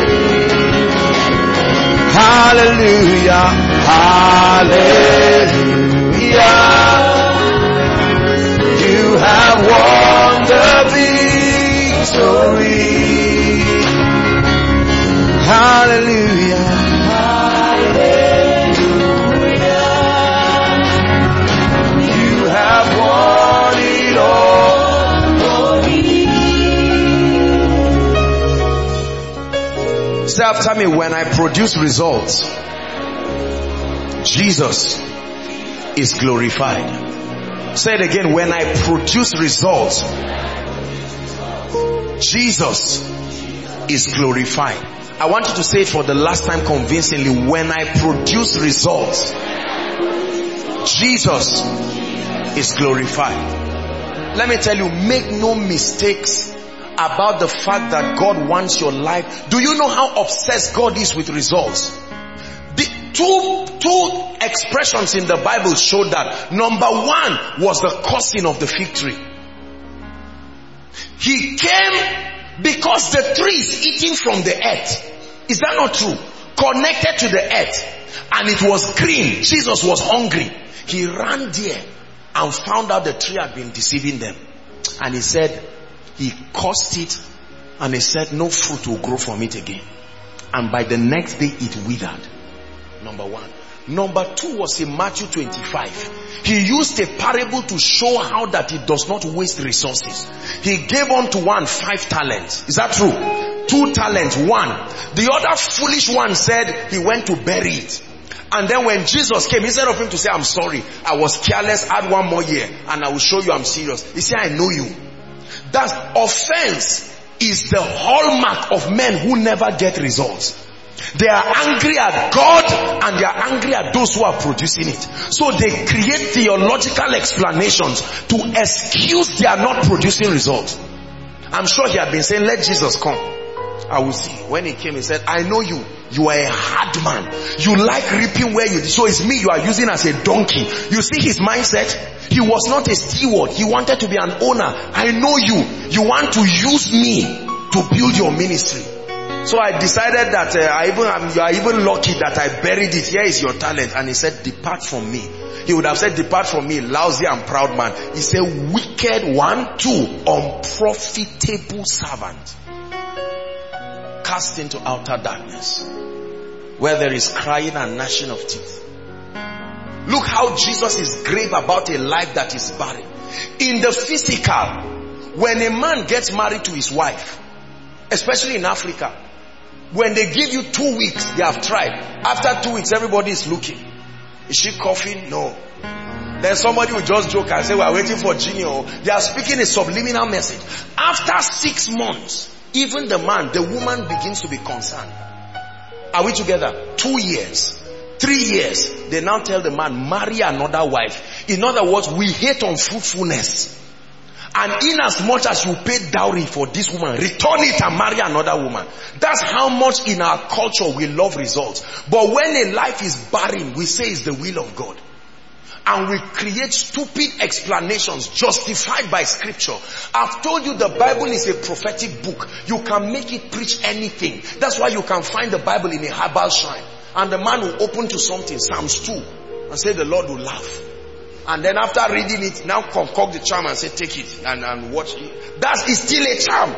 Hallelujah. Hallelujah. You have won the victory. Hallelujah. Hallelujah. You have won it all for me. Say after me, when I produce results, Jesus is glorified. Say it again, when I produce results, Jesus is glorified. I want you to say it for the last time convincingly. When I produce results, Jesus is glorified. Let me tell you, make no mistakes about the fact that God wants your life. Do you know how obsessed God is with results? The two expressions in the Bible show that. Number one was the causing of the fig tree. He came because the tree is eating from the earth. Is that not true? Connected to the earth. And it was green. Jesus was hungry. He ran there and found out the tree had been deceiving them. And he said, he cursed it. And he said, no fruit will grow from it again. And by the next day it withered. Number one. Number two was in Matthew 25. He used a parable to show how that he does not waste resources. He gave unto one 5 talents. Is that true? 2 talents, 1. The other foolish one said he went to bury it. And then when Jesus came, instead of him to say, I'm sorry, I was careless, add 1 more year and I will show you I'm serious. He said, I know you. That offense is the hallmark of men who never get results. They are angry at God and they are angry at those who are producing it. So they create theological explanations to excuse they are not producing results. I'm sure he had been saying, let Jesus come. I will see. When he came, he said, I know you. You are a hard man. You like reaping where you... So it's me you are using as a donkey. You see his mindset? He was not a steward. He wanted to be an owner. I know you. You want to use me to build your ministry. So I decided that you are even lucky that I buried it. Here is your talent. And he said, depart from me. He would have said, depart from me, lousy and proud man. He said, wicked 1, 2, unprofitable servant. Cast into outer darkness, where there is crying and gnashing of teeth. Look how Jesus is grave about a life that is barren. In the physical, when a man gets married to his wife, especially in Africa. When they give you 2 weeks, they have tried. After 2 weeks, everybody is looking. Is she coughing? No. Then somebody will just joke and say, we are waiting for Junior. They are speaking a subliminal message. After 6 months, even the man, the woman begins to be concerned. Are we together? 2 years, 3 years. They now tell the man, marry another wife. In other words, we hate unfruitfulness. And in as much as you pay dowry for this woman, return it and marry another woman. That's how much in our culture we love results. But when a life is barren, we say it's the will of God. And we create stupid explanations justified by scripture. I've told you the Bible is a prophetic book. You can make it preach anything. That's why you can find the Bible in a herbal shrine. And the man will open to something, Psalms 2, and say the Lord will laugh. And then after reading it, now concoct the charm and say take it and watch it. That is still a charm.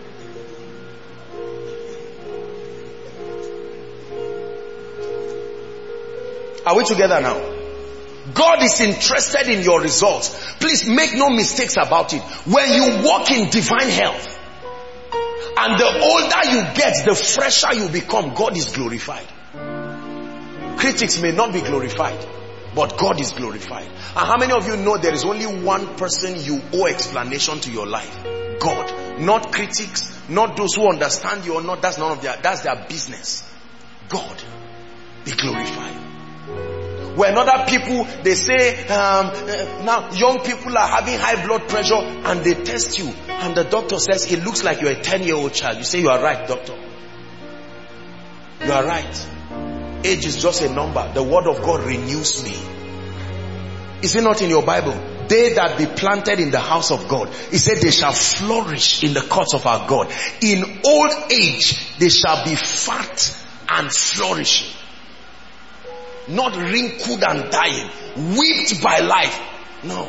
Are we together now? God is interested in your results. Please make no mistakes about it. When you walk in divine health, and the older you get, the fresher you become, God is glorified. Critics may not be glorified, but God is glorified. And how many of you know there is only one person you owe explanation to your life? God. Not critics, not those who understand you or not. That's that's their business. God. Be glorified. When other people, they say, now young people are having high blood pressure and they test you and the doctor says, it looks like you're a 10-year-old child. You say, you are right, doctor. You are right. Age is just a number. The word of God renews me. Is it not in your Bible? They that be planted in the house of God, he said they shall flourish in the courts of our God. In old age, they shall be fat and flourishing. Not wrinkled and dying, whipped by life. No.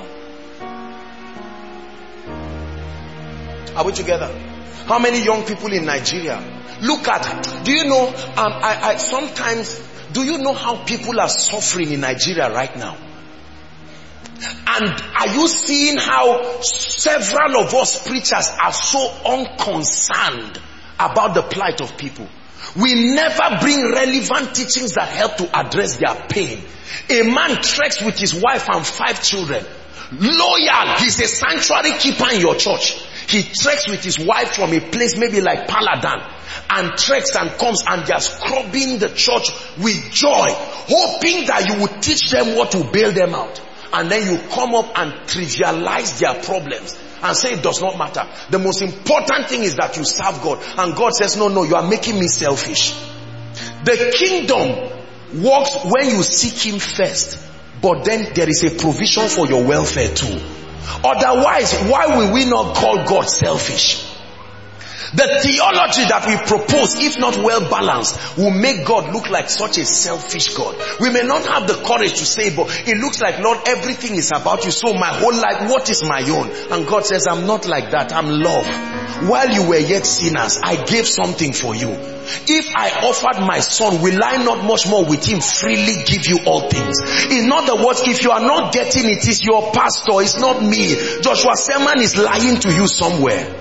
Are we together? How many young people in Nigeria? Look at, do you know, sometimes, do you know how people are suffering in Nigeria right now? And are you seeing how several of us preachers are so unconcerned about the plight of people? We never bring relevant teachings that help to address their pain. A man treks with his wife and 5 children. Loyal. He's a sanctuary keeper in your church. He treks with his wife from a place maybe like Paladan, and treks and comes and they're scrubbing the church with joy, hoping that you would teach them what will bail them out. And then you come up and trivialize their problems and say it does not matter. The most important thing is that you serve God. And God says, no, you are making me selfish. The kingdom works when you seek him first, but then there is a provision for your welfare too. Otherwise, why will we not call God selfish? The theology that we propose, if not well balanced, will make God look like such a selfish God. We may not have the courage to say, but it looks like, Lord, everything is about you. So my whole life, what is my own? And God says, I'm not like that. I'm love. While you were yet sinners, I gave something for you. If I offered my son, will I not much more with him freely give you all things? In other words, if you are not getting it, it's your pastor, it's not me. Joshua Selman is lying to you somewhere.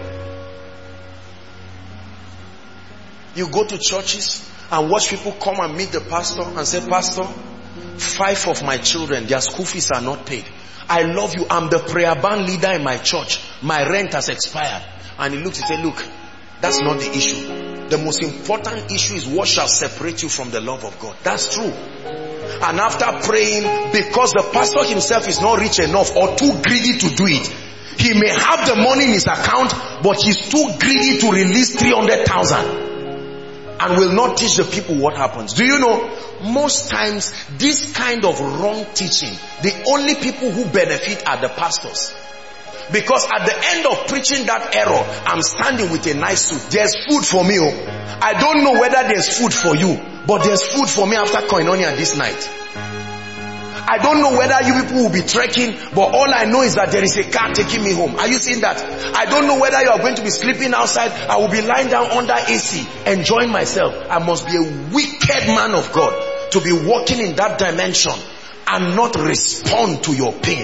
You go to churches and watch people come and meet the pastor and say, Pastor, 5 of my children, their school fees are not paid. I love you. I'm the prayer band leader in my church. My rent has expired. And he looks and says, look, that's not the issue. The most important issue is what shall separate you from the love of God. That's true. And after praying, because the pastor himself is not rich enough or too greedy to do it, he may have the money in his account, but he's too greedy to release 300,000. And will not teach the people what happens. Do you know, most times this kind of wrong teaching, the only people who benefit are the pastors. Because at the end of preaching that error, I'm standing with a nice suit. There's food for me. I don't know whether there's food for you, but there's food for me after Koinonia this night. I don't know whether you people will be trekking, but all I know is that there is a car taking me home. Are you seeing that? I don't know whether you are going to be sleeping outside. I will be lying down under AC, enjoying myself. I must be a wicked man of God to be walking in that dimension and not respond to your pain.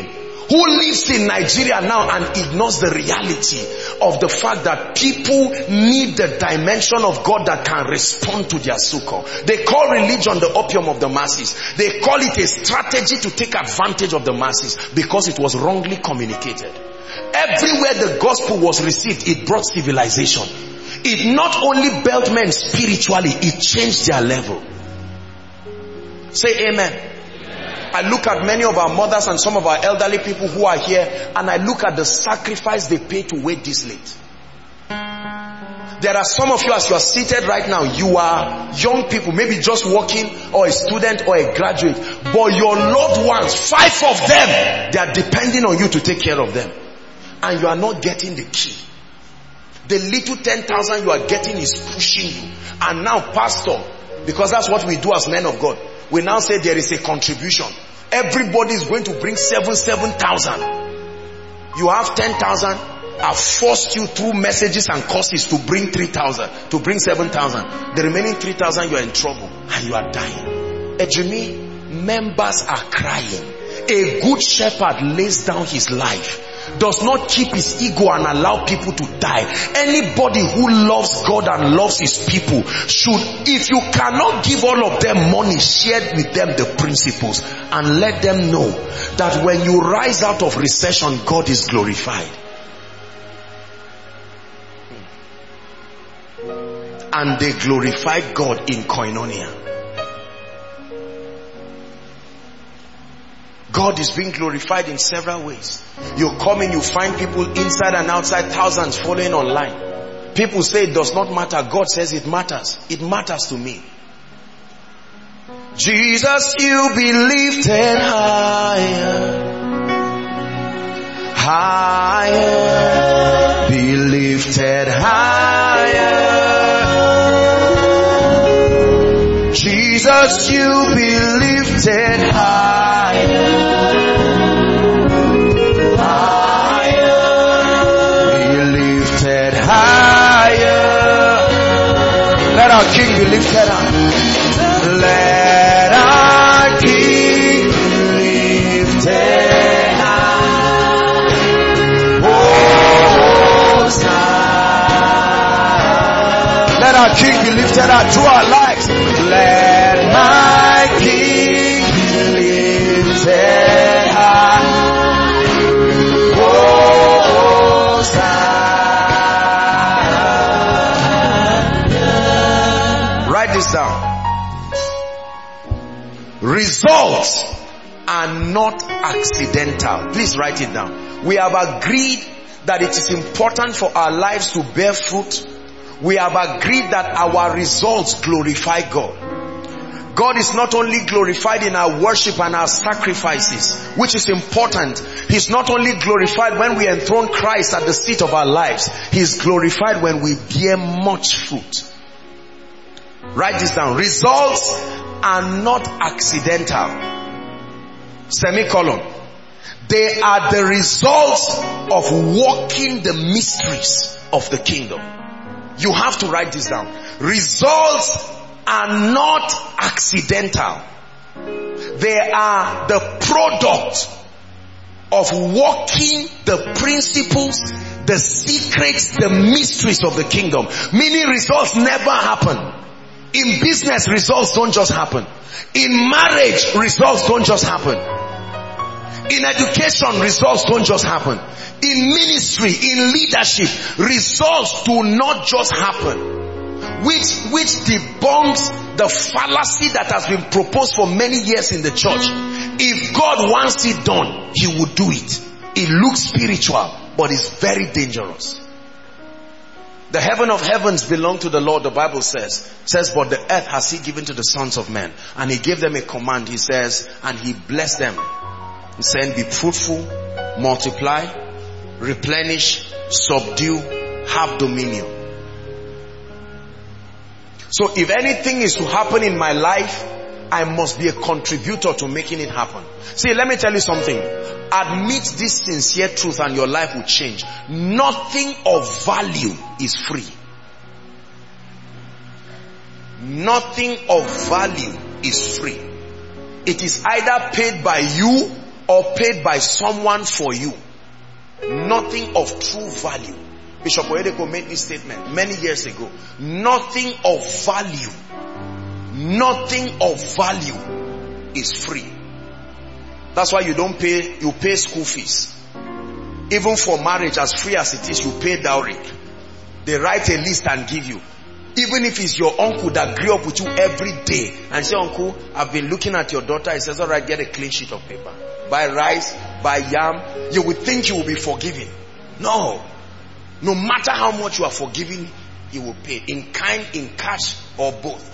who lives in Nigeria now and ignores the reality of the fact that people need the dimension of God that can respond to their succor. They call religion the opium of the masses. They call it a strategy to take advantage of the masses because it was wrongly communicated. Everywhere the gospel was received, it brought civilization. It not only built men spiritually, it changed their level. Say amen. I look at many of our mothers and some of our elderly people who are here, and I look at the sacrifice they pay to wait this late. There are some of you, as you are seated right now, you are young people, maybe just working, or a student or a graduate, but your loved ones, 5 of them, they are depending on you to take care of them, and you are not getting the key. The little 10,000 you are getting is pushing you. And now, pastor, because that's what we do as men of God, we now say there is a contribution. Everybody is going to bring 7,000. You have 10,000. I've forced you through messages and courses to bring 3,000, to bring 7,000. The remaining 3,000, you are in trouble and you are dying. Ejimi, members are crying. A good shepherd lays down his life, does not keep his ego and allow people to die. Anybody who loves God and loves his people should, if you cannot give all of them money, share with them the principles and let them know that when you rise out of recession, God is glorified. And they glorified God in koinonia. God is being glorified in several ways. You come in, you find people inside and outside, thousands following online. People say it does not matter. God says it matters. It matters to me. Jesus, you be lifted higher, higher, be lifted higher. Jesus, you be lifted higher. Let our King be lifted up. Let our King be lifted high. Let our King be lifted up through our lives. Let my King be lifted high. Write this down. Results are not accidental. Please write it down. We have agreed that it is important for our lives to bear fruit. We have agreed that our results glorify God. God is not only glorified in our worship and our sacrifices, which is important. He's not only glorified when we enthrone Christ at the seat of our lives. He's glorified when we bear much fruit. Write this down. Results are not accidental. Semicolon. They are the results of walking the mysteries of the kingdom. You have to write this down. Results are not accidental. They are the product of walking the principles, the secrets, the mysteries of the kingdom. Meaning results never happen. In business, results don't just happen. In marriage, results don't just happen. In education, results don't just happen. In ministry, in leadership, results do not just happen. Which debunks the fallacy that has been proposed for many years in the church. If God wants it done, He will do it. It looks spiritual, but it's very dangerous. The heaven of heavens belong to the Lord, the Bible says, but the earth has He given to the sons of men. And He gave them a command, He says, and He blessed them. He said, be fruitful, multiply, replenish, subdue, have dominion. So if anything is to happen in my life, I must be a contributor to making it happen. See, let me tell you something. Admit this sincere truth and your life will change. Nothing of value is free. Nothing of value is free. It is either paid by you or paid by someone for you, nothing of true value. Bishop Oyedepo made this statement many years ago. Nothing of value is free. That's why you pay school fees. Even for marriage, as free as it is, you pay dowry. They write a list and give you. Even if it's your uncle that grew up with you every day and say, uncle, I've been looking at your daughter. He says, all right, get a clean sheet of paper. Buy rice, buy yam. You would think you will be forgiven. No. No matter how much you are forgiving, you will pay. In kind, in cash, or both.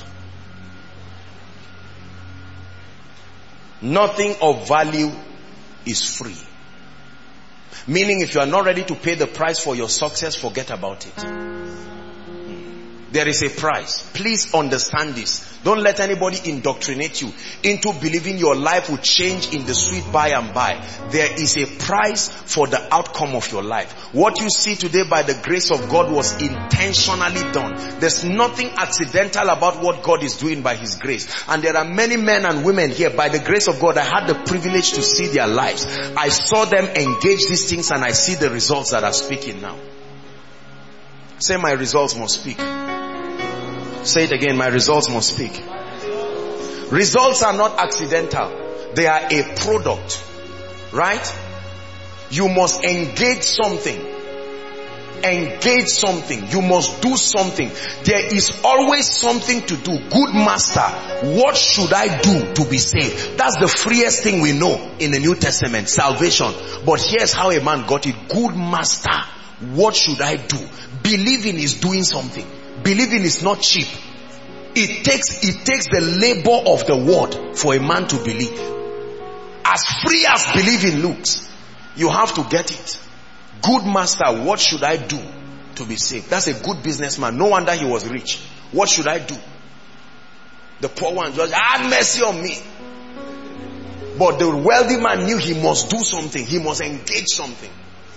Nothing of value is free. Meaning if you are not ready to pay the price for your success, forget about it. There is a price. Please understand this. Don't let anybody indoctrinate you into believing your life will change in the sweet by and by. There is a price for the outcome of your life. What you see today by the grace of God was intentionally done. There's nothing accidental about what God is doing by His grace. And there are many men and women here, by the grace of God, I had the privilege to see their lives. I saw them engage these things and I see the results that are speaking now. Say, my results must speak. Say it again, my results must speak. Results are not accidental. They are a product. Right? You must engage something. Engage something. You must do something. There is always something to do. Good master, what should I do to be saved? That's the freest thing we know in the New Testament, salvation. But here's how a man got it. Good master, what should I do? Believing is doing something. Believing is not cheap. It takes the labor of the word for a man to believe. As free as believing looks, you have to get it. Good master, what should I do to be saved? That's a good businessman. No wonder he was rich. What should I do? The poor one just, have mercy on me. But the wealthy man knew he must do something. He must engage something.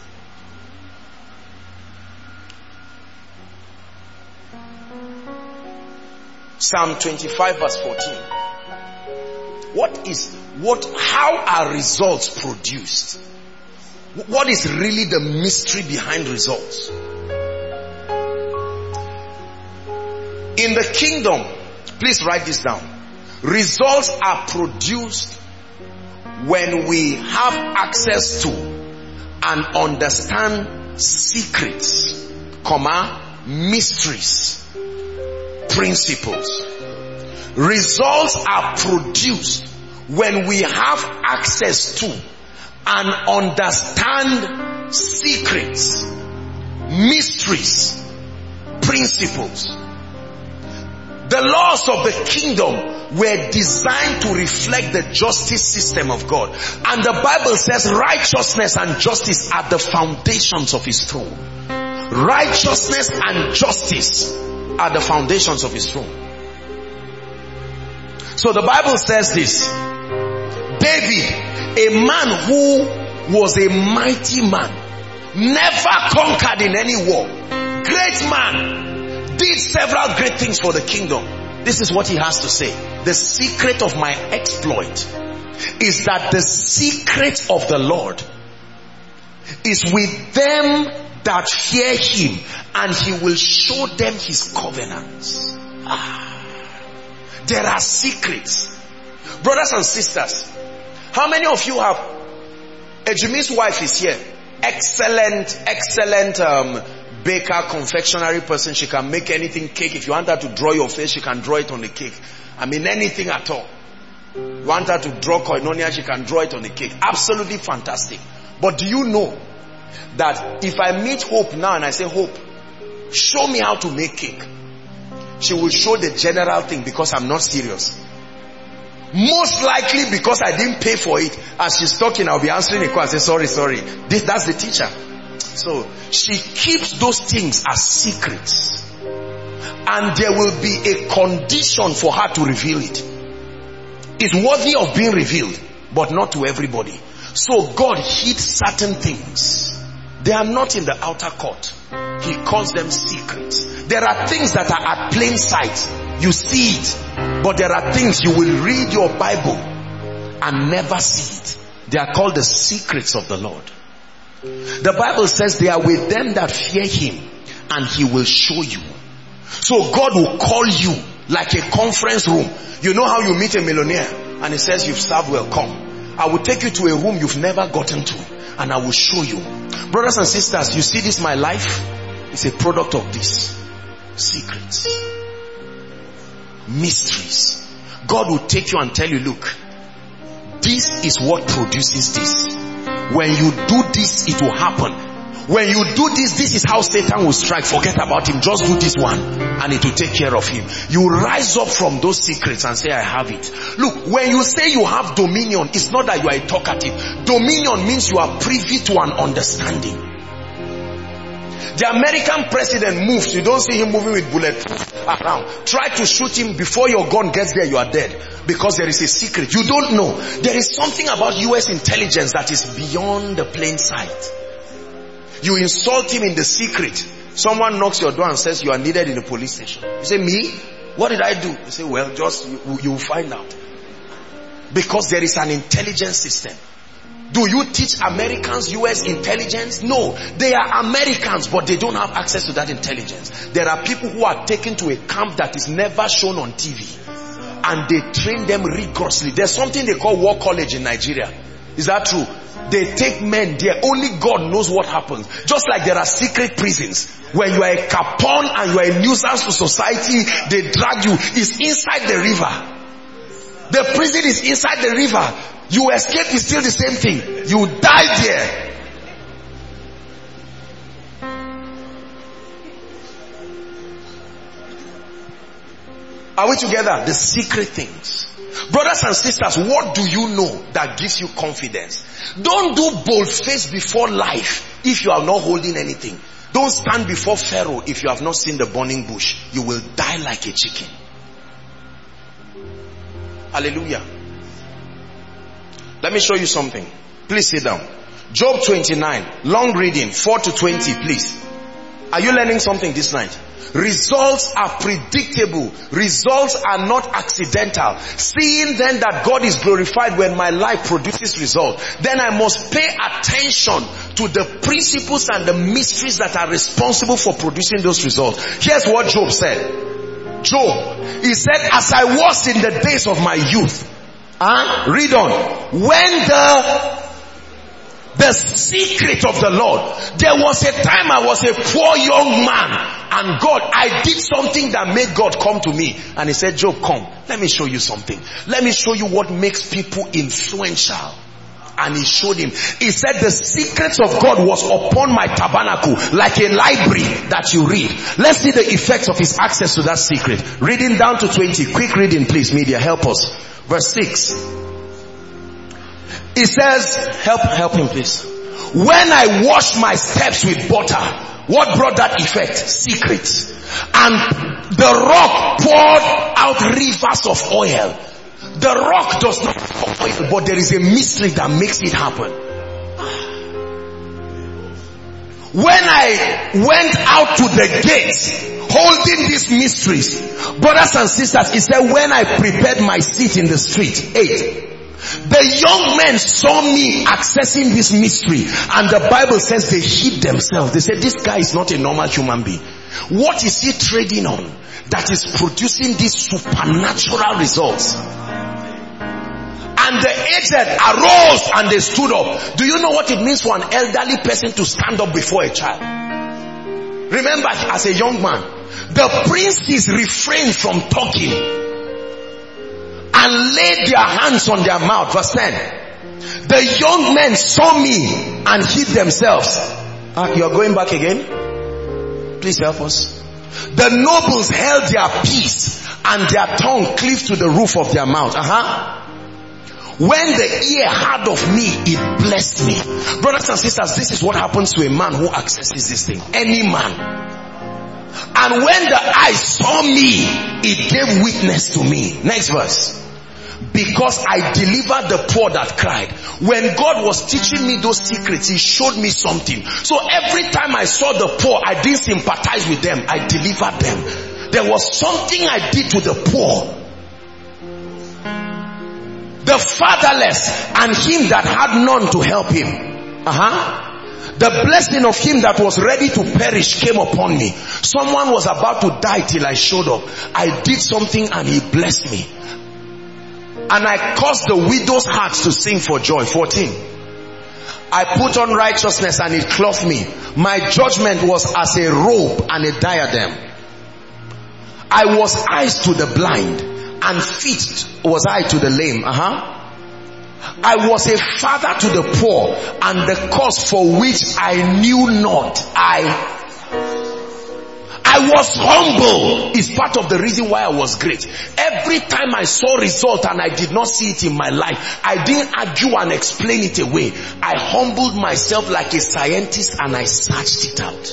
Psalm 25 verse 14. How are results produced? What is really the mystery behind results? In the kingdom, please write this down. Results are produced when we have access to and understand secrets, mysteries, principles. Results are produced when we have access to and understand secrets, mysteries, principles. The laws of the kingdom were designed to reflect the justice system of God. And the Bible says righteousness and justice are the foundations of His throne. Righteousness and justice are the foundations of His throne. So the Bible says this. David, a man who was a mighty man, never conquered in any war, great man, did several great things for the kingdom. This is what he has to say. The secret of my exploit is that the secret of the Lord is with them that fear Him, and He will show them His covenants. There are secrets. Brothers and sisters, how many of you have Ejimi's wife is here? Excellent baker, confectionery person. She can make anything cake. If you want her to draw your face, she can draw it on the cake. I mean, anything at all. You want her to draw koinonia, she can draw it on the cake. Absolutely fantastic. But do you know that if I meet Hope now and I say, Hope, show me how to make cake, she will show the general thing because I'm not serious. Most likely because I didn't pay for it. As she's talking, I'll be answering a question. Say, sorry. That's the teacher. So she keeps those things as secrets. And there will be a condition for her to reveal it. It's worthy of being revealed, but not to everybody. So God hid certain things. They are not in the outer court. He calls them secrets. There are things that are at plain sight. You see it. But there are things you will read your Bible and never see it. They are called the secrets of the Lord. The Bible says they are with them that fear him, and he will show you. So God will call you like a conference room. You know how you meet a millionaire and he says, you've served well, come. I will take you to a room you've never gotten to, and I will show you. Brothers and sisters, you see this, my life is a product of this. Secrets. Mysteries. God will take you and tell you, look, this is what produces this. When you do this, it will happen. When you do this, this is how Satan will strike. Forget about him. Just do this one and it will take care of him. You rise up from those secrets and say, I have it. Look, when you say you have dominion, it's not that you are a talkative. Dominion means you are privy to an understanding. The American president moves. You don't see him moving with bulletproof around. Try to shoot him before your gun gets there, you are dead. Because there is a secret. You don't know. There is something about US intelligence that is beyond the plain sight. You insult him in the secret. Someone knocks your door and says you are needed in the police station. You say, me? What did I do? You say, well, just you will find out. Because there is an intelligence system. Do you teach Americans US intelligence? No. They are Americans, but they don't have access to that intelligence. There are people who are taken to a camp that is never shown on TV. And they train them rigorously. There's something they call war college in Nigeria. Is that true? They take men there. Only God knows what happens. Just like there are secret prisons. When you are a capon and you are a nuisance to society, they drag you. It's inside the river. The prison is inside the river. You escape is still the same thing. You die there. Are we together? The secret things. Brothers and sisters, what do you know that gives you confidence? Don't do bold-face before life if you are not holding anything. Don't stand before Pharaoh if you have not seen the burning bush. You will die like a chicken. Hallelujah. Let me show you something. Please sit down. Job 29. Long reading. 4 to 20, please. Are you learning something this night? Results are predictable. Results are not accidental. Seeing then that God is glorified when my life produces results, then I must pay attention to the principles and the mysteries that are responsible for producing those results. Here's what Job said. Job, he said, as I was in the days of my youth. Read on. When the secret of the Lord. There was a time I was a poor young man, and God, I did something that made God come to me. And he said, Job, come, let me show you something. Let me show you what makes people influential. And he showed him. He said, the secrets of God was upon my tabernacle, like a library that you read. Let's see the effects of his access to that secret. Reading down to 20. Quick reading, please, media, help us. Verse 6. He says, help him please. When I washed my steps with butter, what brought that effect? Secrets. And the rock poured out rivers of oil. The rock does not pour oil, but there is a mystery that makes it happen. When I went out to the gates, holding these mysteries, brothers and sisters, he said, when I prepared my seat in the street, 8. The young men saw me accessing this mystery, and the Bible says they hid themselves. They said, this guy is not a normal human being. What is he trading on that is producing these supernatural results? And the aged arose and they stood up. Do you know what it means for an elderly person to stand up before a child? Remember, as a young man, the princes refrained from talking and laid their hands on their mouth. Verse 10. The young men saw me and hid themselves. You are going back again? Please help us. The nobles held their peace and their tongue cleaved to the roof of their mouth. When the ear heard of me, it blessed me. Brothers and sisters, this is what happens to a man who accesses this thing. Any man. And when the eye saw me, it gave witness to me. Next verse. Because I delivered the poor that cried. When God was teaching me those secrets, he showed me something. So every time I saw the poor, I didn't sympathize with them. I delivered them. There was something I did to the poor the fatherless, and him that had none to help him. The blessing of him that was ready to perish came upon me. Someone was about to die till I showed up. I did something and he blessed me. And I caused the widow's heart to sing for joy. 14. I put on righteousness and it clothed me. My judgment was as a robe and a diadem. I was eyes to the blind and feet was I to the lame. I was a father to the poor, and the cause for which I knew not. I was humble is part of the reason why I was great. Every time I saw result and I did not see it in my life, I didn't argue and explain it away. I humbled myself like a scientist and I searched it out.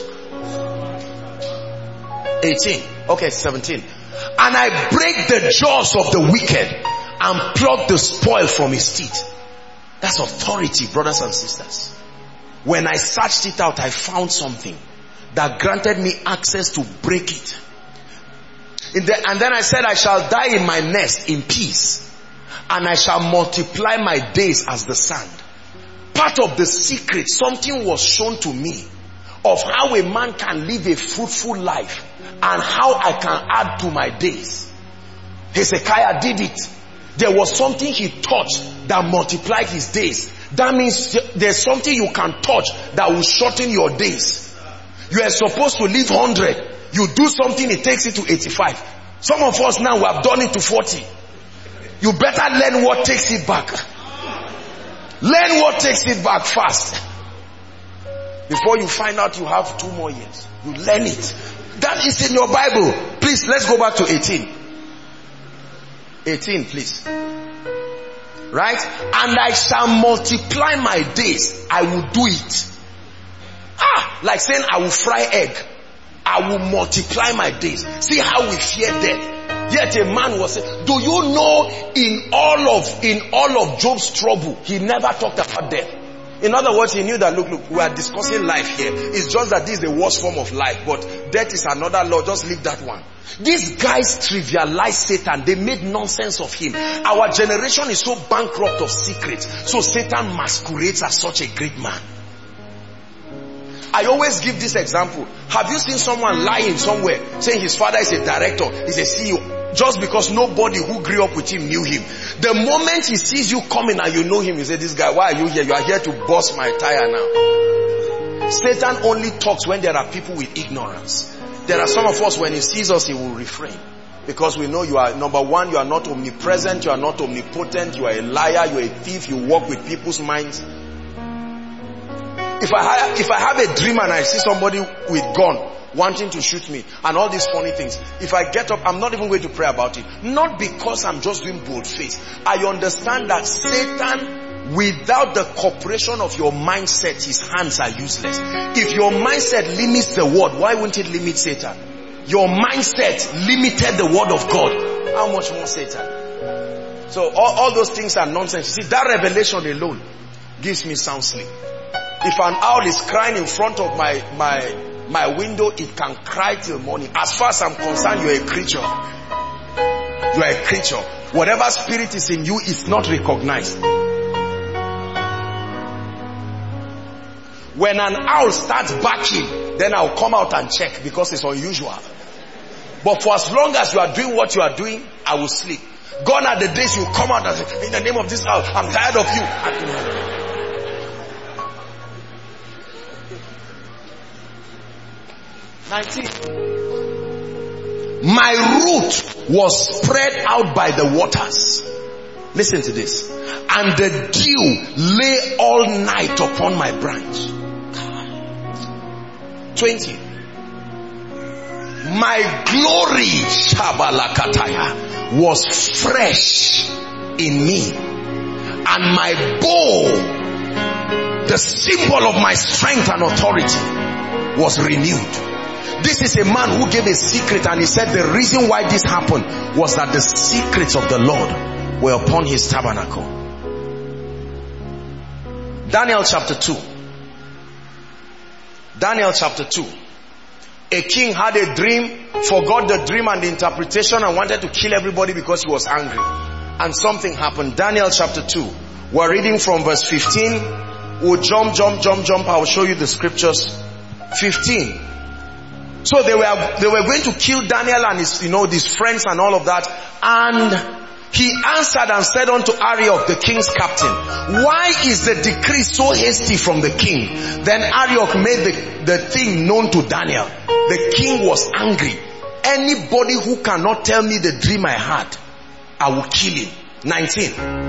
18. Okay, 17. And I break the jaws of the wicked and pluck the spoil from his teeth. That's authority, brothers and sisters. When I searched it out, I found something that granted me access to break it. And then I said, I shall die in my nest in peace, and I shall multiply my days as the sand. Part of the secret, something was shown to me of how a man can live a fruitful life and how I can add to my days. Hezekiah did it. There was something he touched that multiplied his days. That means there's something you can touch that will shorten your days. You are supposed to live 100. You do something, it takes it to 85. Some of us now, we have done it to 40. You better learn what takes it back. Learn what takes it back fast. Before you find out you have 2 more years. You learn it. That is in your Bible. Please, let's go back to 18. 18, please. Right? And I shall multiply my days. I will do it. Like saying I will fry egg. I will multiply my days. See how we fear death. Yet a man was saying, do you know in all of Job's trouble, he never talked about death. In other words, he knew that, look, we are discussing life here. It's just that this is the worst form of life, but death is another law. Just leave that one. These guys trivialized Satan. They made nonsense of him. Our generation is so bankrupt of secrets. So Satan masquerades as such a great man. I always give this example. Have you seen someone lying somewhere saying his father is a director, he's a CEO, just because nobody who grew up with him knew him? The moment he sees you coming and you know him, you say, this guy, why are you here? You are here to bust my tire now. Satan only talks when there are people with ignorance. There are some of us, when he sees us, he will refrain. Because we know you are, number one, you are not omnipresent, you are not omnipotent, you are a liar, you are a thief, you work with people's minds. If I have a dream and I see somebody with gun wanting to shoot me and all these funny things, if I get up, I'm not even going to pray about it. Not because I'm just doing bold face. I understand that Satan, without the cooperation of your mindset, his hands are useless. If your mindset limits the word, why wouldn't it limit Satan? Your mindset limited the word of God. How much more Satan? So all those things are nonsense. You see, that revelation alone gives me sound sleep. If an owl is crying in front of my window, it can cry till morning. As far as I'm concerned, you're a creature. You are a creature. Whatever spirit is in you is not recognized. When an owl starts barking, then I'll come out and check because it's unusual. But for as long as you are doing what you are doing, I will sleep. Gone are the days you come out and say, in the name of this owl, I'm tired of you. 19. My root was spread out by the waters. Listen to this. And the dew lay all night upon my branch. 20. My glory, Shabalakataya, was fresh in me. And my bow, the symbol of my strength and authority, was renewed. This is a man who gave a secret, and he said the reason why this happened was that the secrets of the Lord were upon his tabernacle. Daniel chapter 2. Daniel chapter 2. A king had a dream, forgot the dream and the interpretation, and wanted to kill everybody because he was angry. and something happened. Daniel chapter 2. We're reading from verse 15. We'll jump. I'll show you the scriptures. 15. So they were going to kill Daniel and his, these friends and all of that. And he answered and said unto Arioch, the king's captain, why is the decree so hasty from the king? Then Arioch made the thing known to Daniel. The king was angry. Anybody who cannot tell me the dream I had, I will kill him. 19.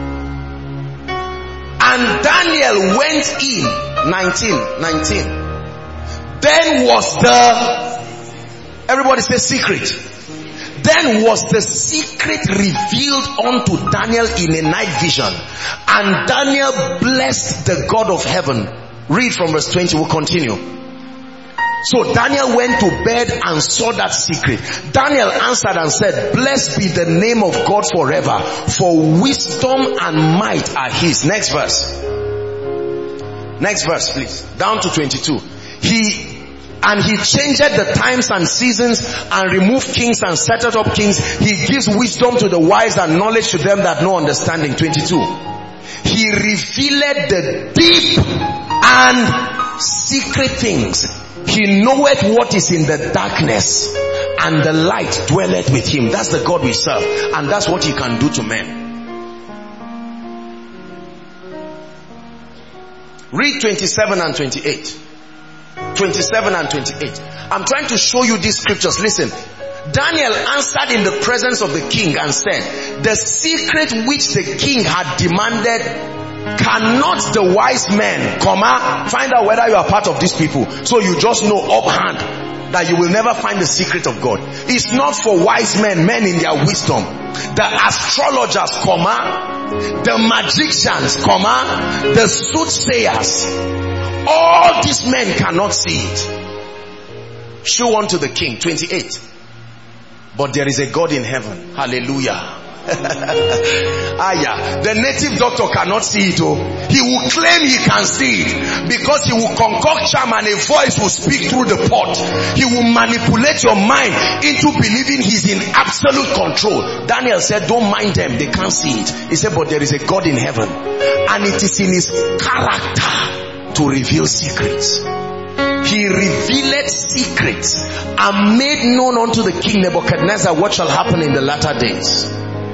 And Daniel went in. 19. Then was everybody say secret. Then was the secret revealed unto Daniel in a night vision. And Daniel blessed the God of heaven. Read from verse 20, we'll continue. So Daniel went to bed and saw that secret. Daniel answered and said, blessed be the name of God forever, for wisdom and might are his. Next verse. Next verse, please. Down to 22. He changed the times and seasons and removed kings and set up kings. He gives wisdom to the wise and knowledge to them that know understanding. 22. He revealed the deep and secret things. He knoweth what is in the darkness, and the light dwelleth with him. That's the God we serve, and that's what he can do to men. Read 27 and 28. 27 and 28. I'm trying to show you these scriptures. Listen. Daniel answered in the presence of the king and said, the secret which the king had demanded, cannot the wise men, find out whether you are part of these people. So you just know offhand that you will never find the secret of God. It's not for wise men, men in their wisdom. The astrologers, the magicians, the soothsayers. All these men cannot see it. Show unto the king. 28. But there is a God in heaven. Hallelujah. The native doctor cannot see it. He will claim he can see it because he will concoct charm and a voice will speak through the pot. He will manipulate your mind into believing he's in absolute control. Daniel said, don't mind them, they can't see it. He said, but there is a God in heaven, and it is in his character to reveal secrets. He revealed secrets and made known unto the king Nebuchadnezzar what shall happen in the latter days.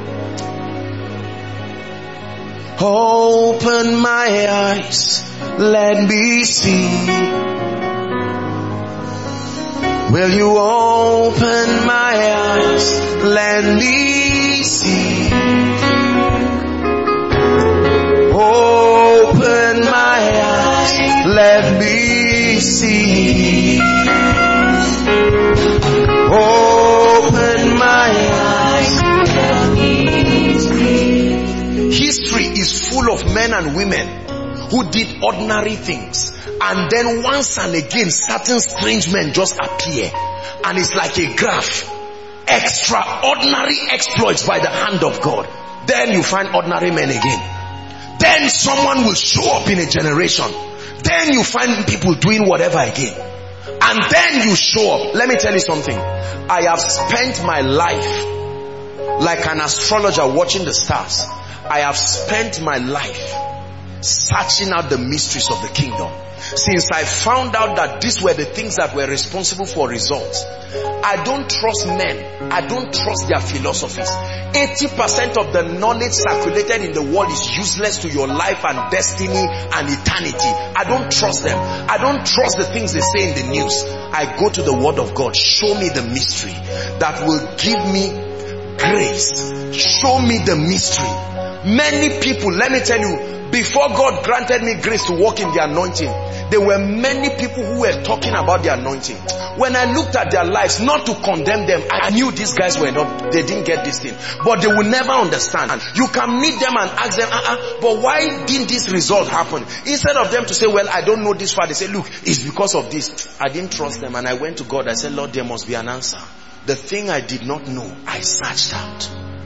Open my eyes, let me see. Will you open my eyes, let me see. Open my eyes, let me see. Open my eyes, let me see. History is full of men and women who did ordinary things, and then once and again certain strange men just appear, and it's like a graph. Extraordinary exploits by the hand of God. Then you find ordinary men again. Then someone will show up in a generation. Then you find people doing whatever again. And then you show up. Let me tell you something. I have spent my life like an astrologer watching the stars. I have spent my life searching out the mysteries of the kingdom. Since I found out that these were the things that were responsible for results, I don't trust men. I don't trust their philosophies. 80% of the knowledge circulated in the world is useless to your life and destiny and eternity. I don't trust them. I don't trust the things they say in the news. I go to the word of God. Show me the mystery that will give me grace. Show me the mystery. Many people, let me tell you, before God granted me grace to walk in the anointing, there were many people who were talking about the anointing. When I looked at their lives, not to condemn them, I knew these guys were not, they didn't get this thing. But they will never understand. You can meet them and ask them, but why didn't this result happen? Instead of them to say, well, I don't know this far, they say, look, it's because of this. I didn't trust them, and I went to God. I said, Lord, there must be an answer. The thing I did not know, I searched out.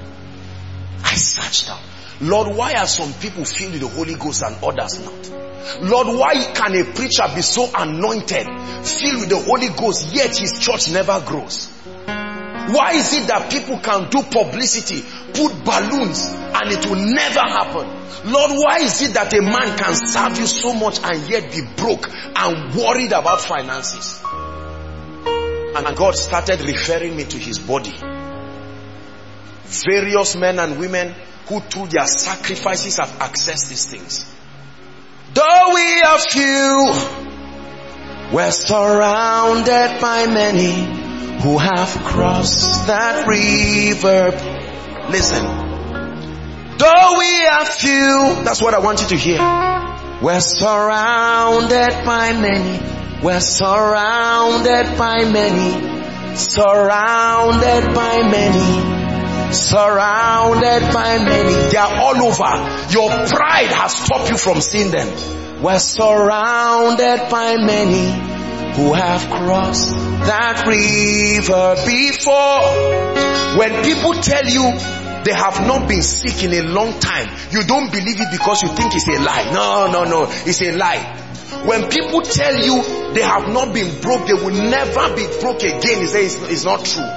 Lord, why are some people filled with the Holy Ghost and others not? Lord, why can a preacher be so anointed, filled with the Holy Ghost, yet his church never grows? Why is it that people can do publicity, put balloons and it will never happen. Lord, why is it that a man can serve you so much and yet be broke and worried about finances? And God started referring me to his body. Various men and women who through their sacrifices have accessed these things. Though we are few, we're surrounded by many who have crossed that river. Listen. Though we are few, that's what I want you to hear. We're surrounded by many. We're surrounded by many. Surrounded by many. Surrounded by many. They are all over. Your pride has stopped you from seeing them. We're surrounded by many who have crossed that river before. When people tell you they have not been sick in a long time, you don't believe it because you think it's a lie. No, it's a lie. When people tell you they have not been broke, they will never be broke again, you say it's not true.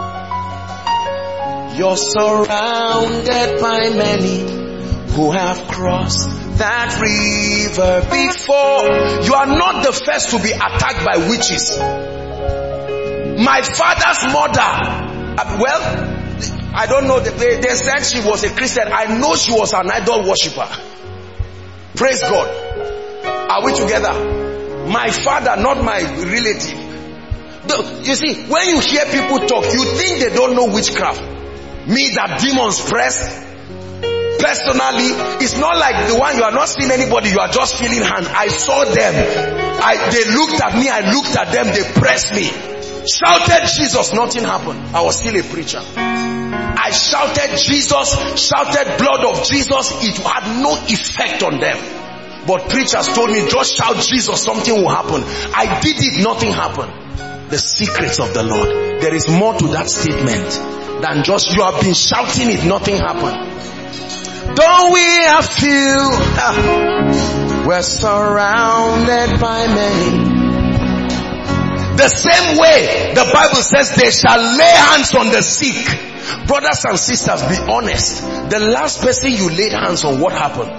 You're surrounded by many who have crossed that river before. You are not the first to be attacked by witches. My father's mother, well, I don't know, they said she was a Christian. I know she was an idol worshiper. Praise God. Are we together? My father, not my relative. You see, when you hear people talk, you think they don't know witchcraft. Me that demons press. Personally, it's not like the one you are not seeing anybody, you are just feeling hands. I saw them. They looked at me, I looked at them, they pressed me. Shouted Jesus, nothing happened. I was still a preacher. I shouted Jesus, shouted blood of Jesus. It had no effect on them. But preachers told me, just shout Jesus, something will happen. I did it, nothing happened. The secrets of the Lord. There is more to that statement than just you have been shouting it, nothing happened. Though we are few, we're surrounded by many. The same way the Bible says they shall lay hands on the sick. Brothers and sisters, be honest. The last person you laid hands on, what happened?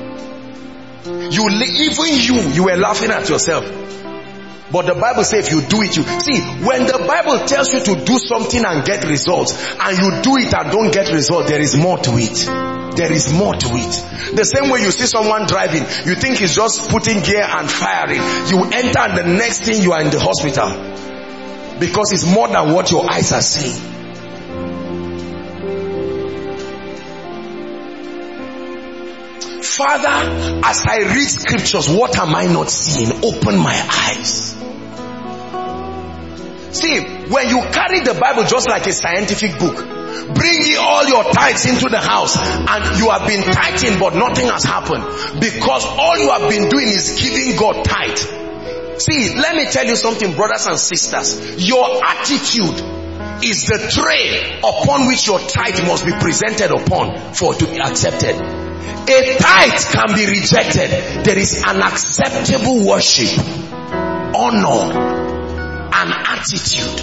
Even you were laughing at yourself. But the Bible says if you do it, when the Bible tells you to do something and get results, and you do it and don't get results, there is more to it. There is more to it. The same way you see someone driving, you think he's just putting gear and firing. You enter and the next thing you are in the hospital. Because it's more than what your eyes are seeing. Father, as I read scriptures, what am I not seeing? Open my eyes. See, when you carry the Bible just like a scientific book, bring ye all your tithes into the house, and you have been tithing but nothing has happened, because all you have been doing is giving God tithe. See, let me tell you something, brothers and sisters. Your attitude is the tray upon which your tithe must be presented upon for it to be accepted. A tithe can be rejected. There is an acceptable worship, honor, and attitude.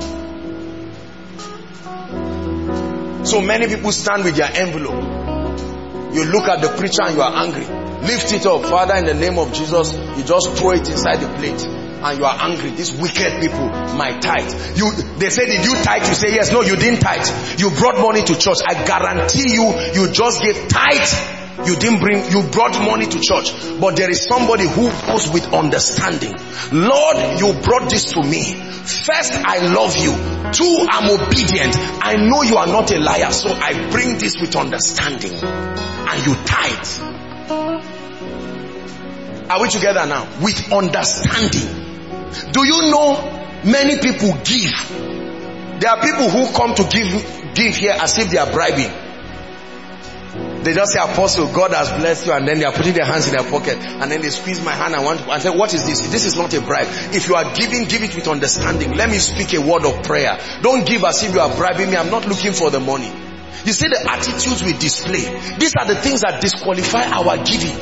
So many people stand with their envelope. You look at the preacher and you are angry. Lift it up. Father, in the name of Jesus, you just throw it inside the plate. And you are angry. These wicked people, my tithe. They say, did you tithe? You say, yes. No, you didn't tithe. You brought money to church. I guarantee you, you just gave tithe. You brought money to church. But there is somebody who goes with understanding. Lord, you brought this to me. First, I love you. Two, I'm obedient. I know you are not a liar, so I bring this with understanding. And you tithe. Are we together now? With understanding. Do you know many people give? There are people who come to give here as if they are bribing. They just say, Apostle, God has blessed you, and then they are putting their hands in their pocket, and then they squeeze my hand and say, what is this? This is not a bribe. If you are giving, give it with understanding. Let me speak a word of prayer. Don't give as if you are bribing me. I'm not looking for the money. You see the attitudes we display. These are the things that disqualify our giving.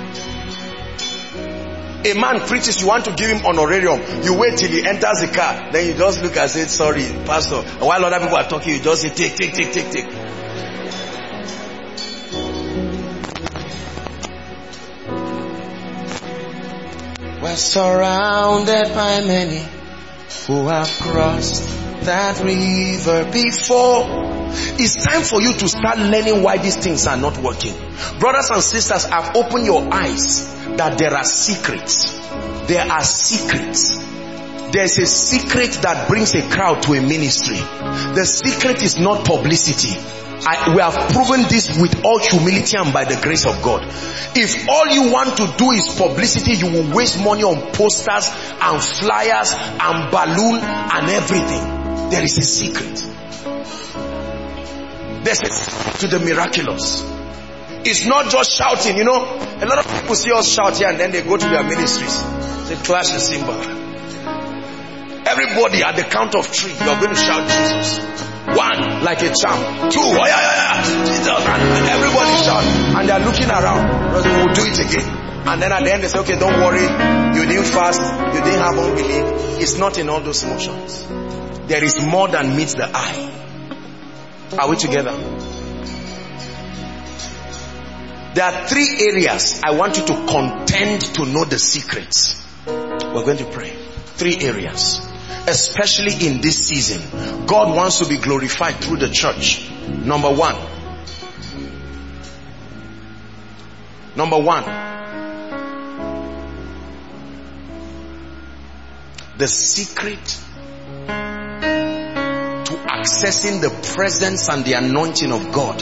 A man preaches, you want to give him honorarium. You wait till he enters the car. Then you just look and say, sorry, pastor. While other people are talking, you just say, take. are surrounded by many who have crossed that river before. It's time for you to start learning why these things are not working. Brothers and sisters, I've opened your eyes that there are secrets. There are secrets. There's a secret that brings a crowd to a ministry. The secret is not publicity. We have proven this with all humility and by the grace of God. If all you want to do is publicity, you will waste money on posters and flyers and balloon and everything. There is a secret. There's a secret to the miraculous. It's not just shouting. You know, a lot of people see us shout here and then they go to their ministries. They clash the cymbal. Everybody at the count of 3, you are going to shout Jesus. 1, like a charm. 2, oh yeah, Jesus. And everybody shout. And they are looking around. We'll do it again. And then at the end they say, okay, don't worry. You didn't fast. You didn't have unbelief. It's not in all those motions. There is more than meets the eye. Are we together? There are 3 areas I want you to contend to know the secrets. We're going to pray. 3 areas. Especially in this season. God wants to be glorified through the church. Number 1. The secret to accessing the presence and the anointing of God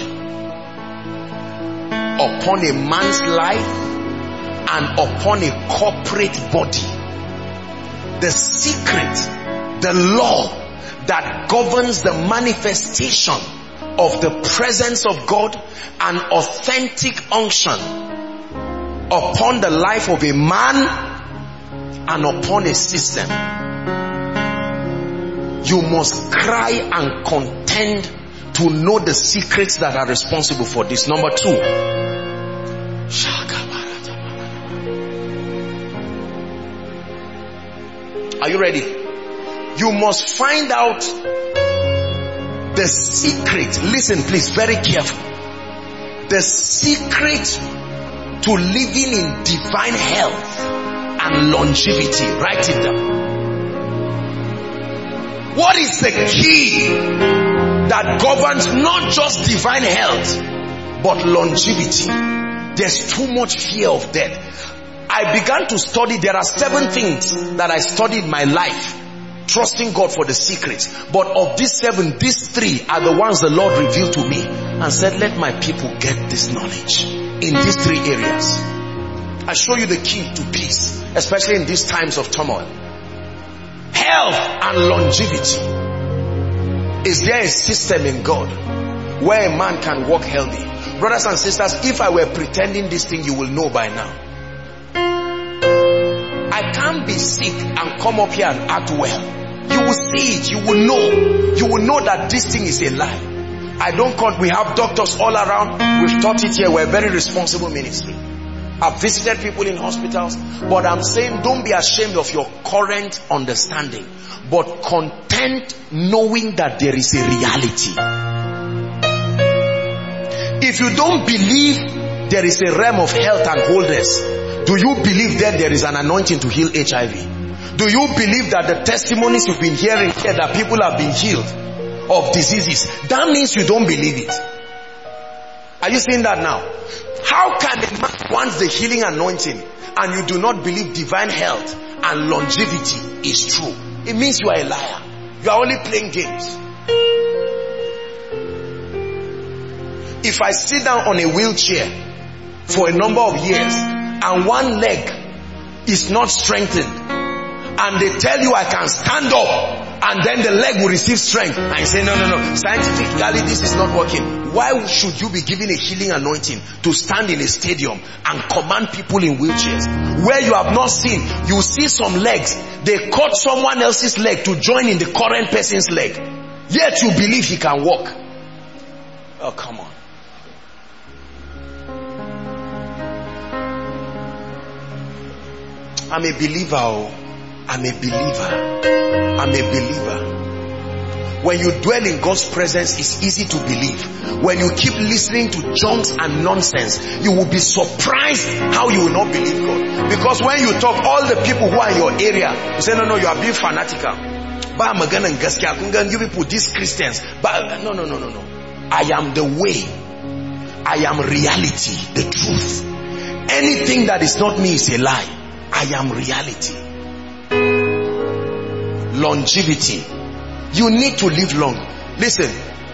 upon a man's life and upon a corporate body. The secret, the law that governs the manifestation of the presence of God and authentic unction upon the life of a man and upon a system. You must cry and contend to know the secrets that are responsible for this. Number 2. Are you ready? You must find out the secret. Listen please, very careful. The secret to living in divine health and longevity. Write it down. What is the key that governs not just divine health but longevity? There's too much fear of death. I began to study. There are 7 things that I studied in my life, trusting God for the secrets. But of these 7, these 3 are the ones the Lord revealed to me and said, let my people get this knowledge in these 3 areas. I show you the key to peace, especially in these times of turmoil. Health and longevity. Is there a system in God where a man can walk healthy? Brothers and sisters, if I were pretending this thing, you will know by now. I can't be sick and come up here and act well. You will see it. You will know. You will know that this thing is a lie. I don't call. We have doctors all around. We've taught it here. We're a very responsible ministry. I've visited people in hospitals. But I'm saying don't be ashamed of your current understanding. But content knowing that there is a reality. If you don't believe there is a realm of health and wholeness, do you believe that there is an anointing to heal HIV? Do you believe that the testimonies you've been hearing here that people have been healed of diseases, that means you don't believe it? Are you seeing that now? How can a man want the healing anointing and you do not believe divine health and longevity is true? It means you are a liar. You are only playing games. If I sit down on a wheelchair for a number of years and one leg is not strengthened, and they tell you I can stand up and then the leg will receive strength, and you say no, scientifically this is not working, why should you be given a healing anointing to stand in a stadium and command people in wheelchairs where you have not seen? You see some legs, they cut someone else's leg to join in the current person's leg, yet you believe he can walk. Oh, come on. I'm a believer. I'm a believer. I'm a believer. When you dwell in God's presence, it's easy to believe. When you keep listening to junks and nonsense, you will be surprised how you will not believe God. Because when you talk, all the people who are in your area, you say, no, you are being fanatical. You people, these Christians. But no. I am the way. I am reality, the truth. Anything that is not me is a lie. I am reality. Longevity. You need to live long. Listen.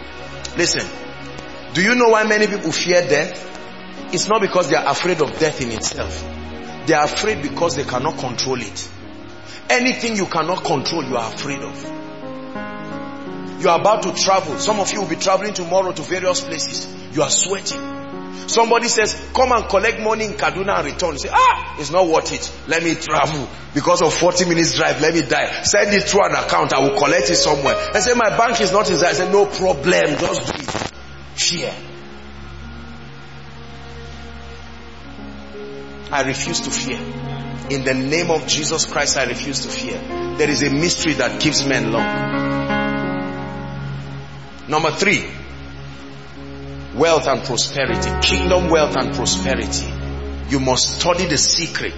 Do you know why many people fear death? It's not because they are afraid of death in itself. They are afraid because they cannot control it. Anything you cannot control, you are afraid of. You are about to travel. Some of you will be traveling tomorrow to various places. You are sweating. Somebody says, come and collect money in Kaduna and return. You say, it's not worth it. Let me travel. Because of 40 minutes drive, let me die. Send it through an account. I will collect it somewhere. And say, my bank is not inside. I say, no problem. Just do it. Fear. I refuse to fear. In the name of Jesus Christ, I refuse to fear. There is a mystery that keeps men long. Number 3. Wealth and prosperity. Kingdom wealth and prosperity. You must study the secret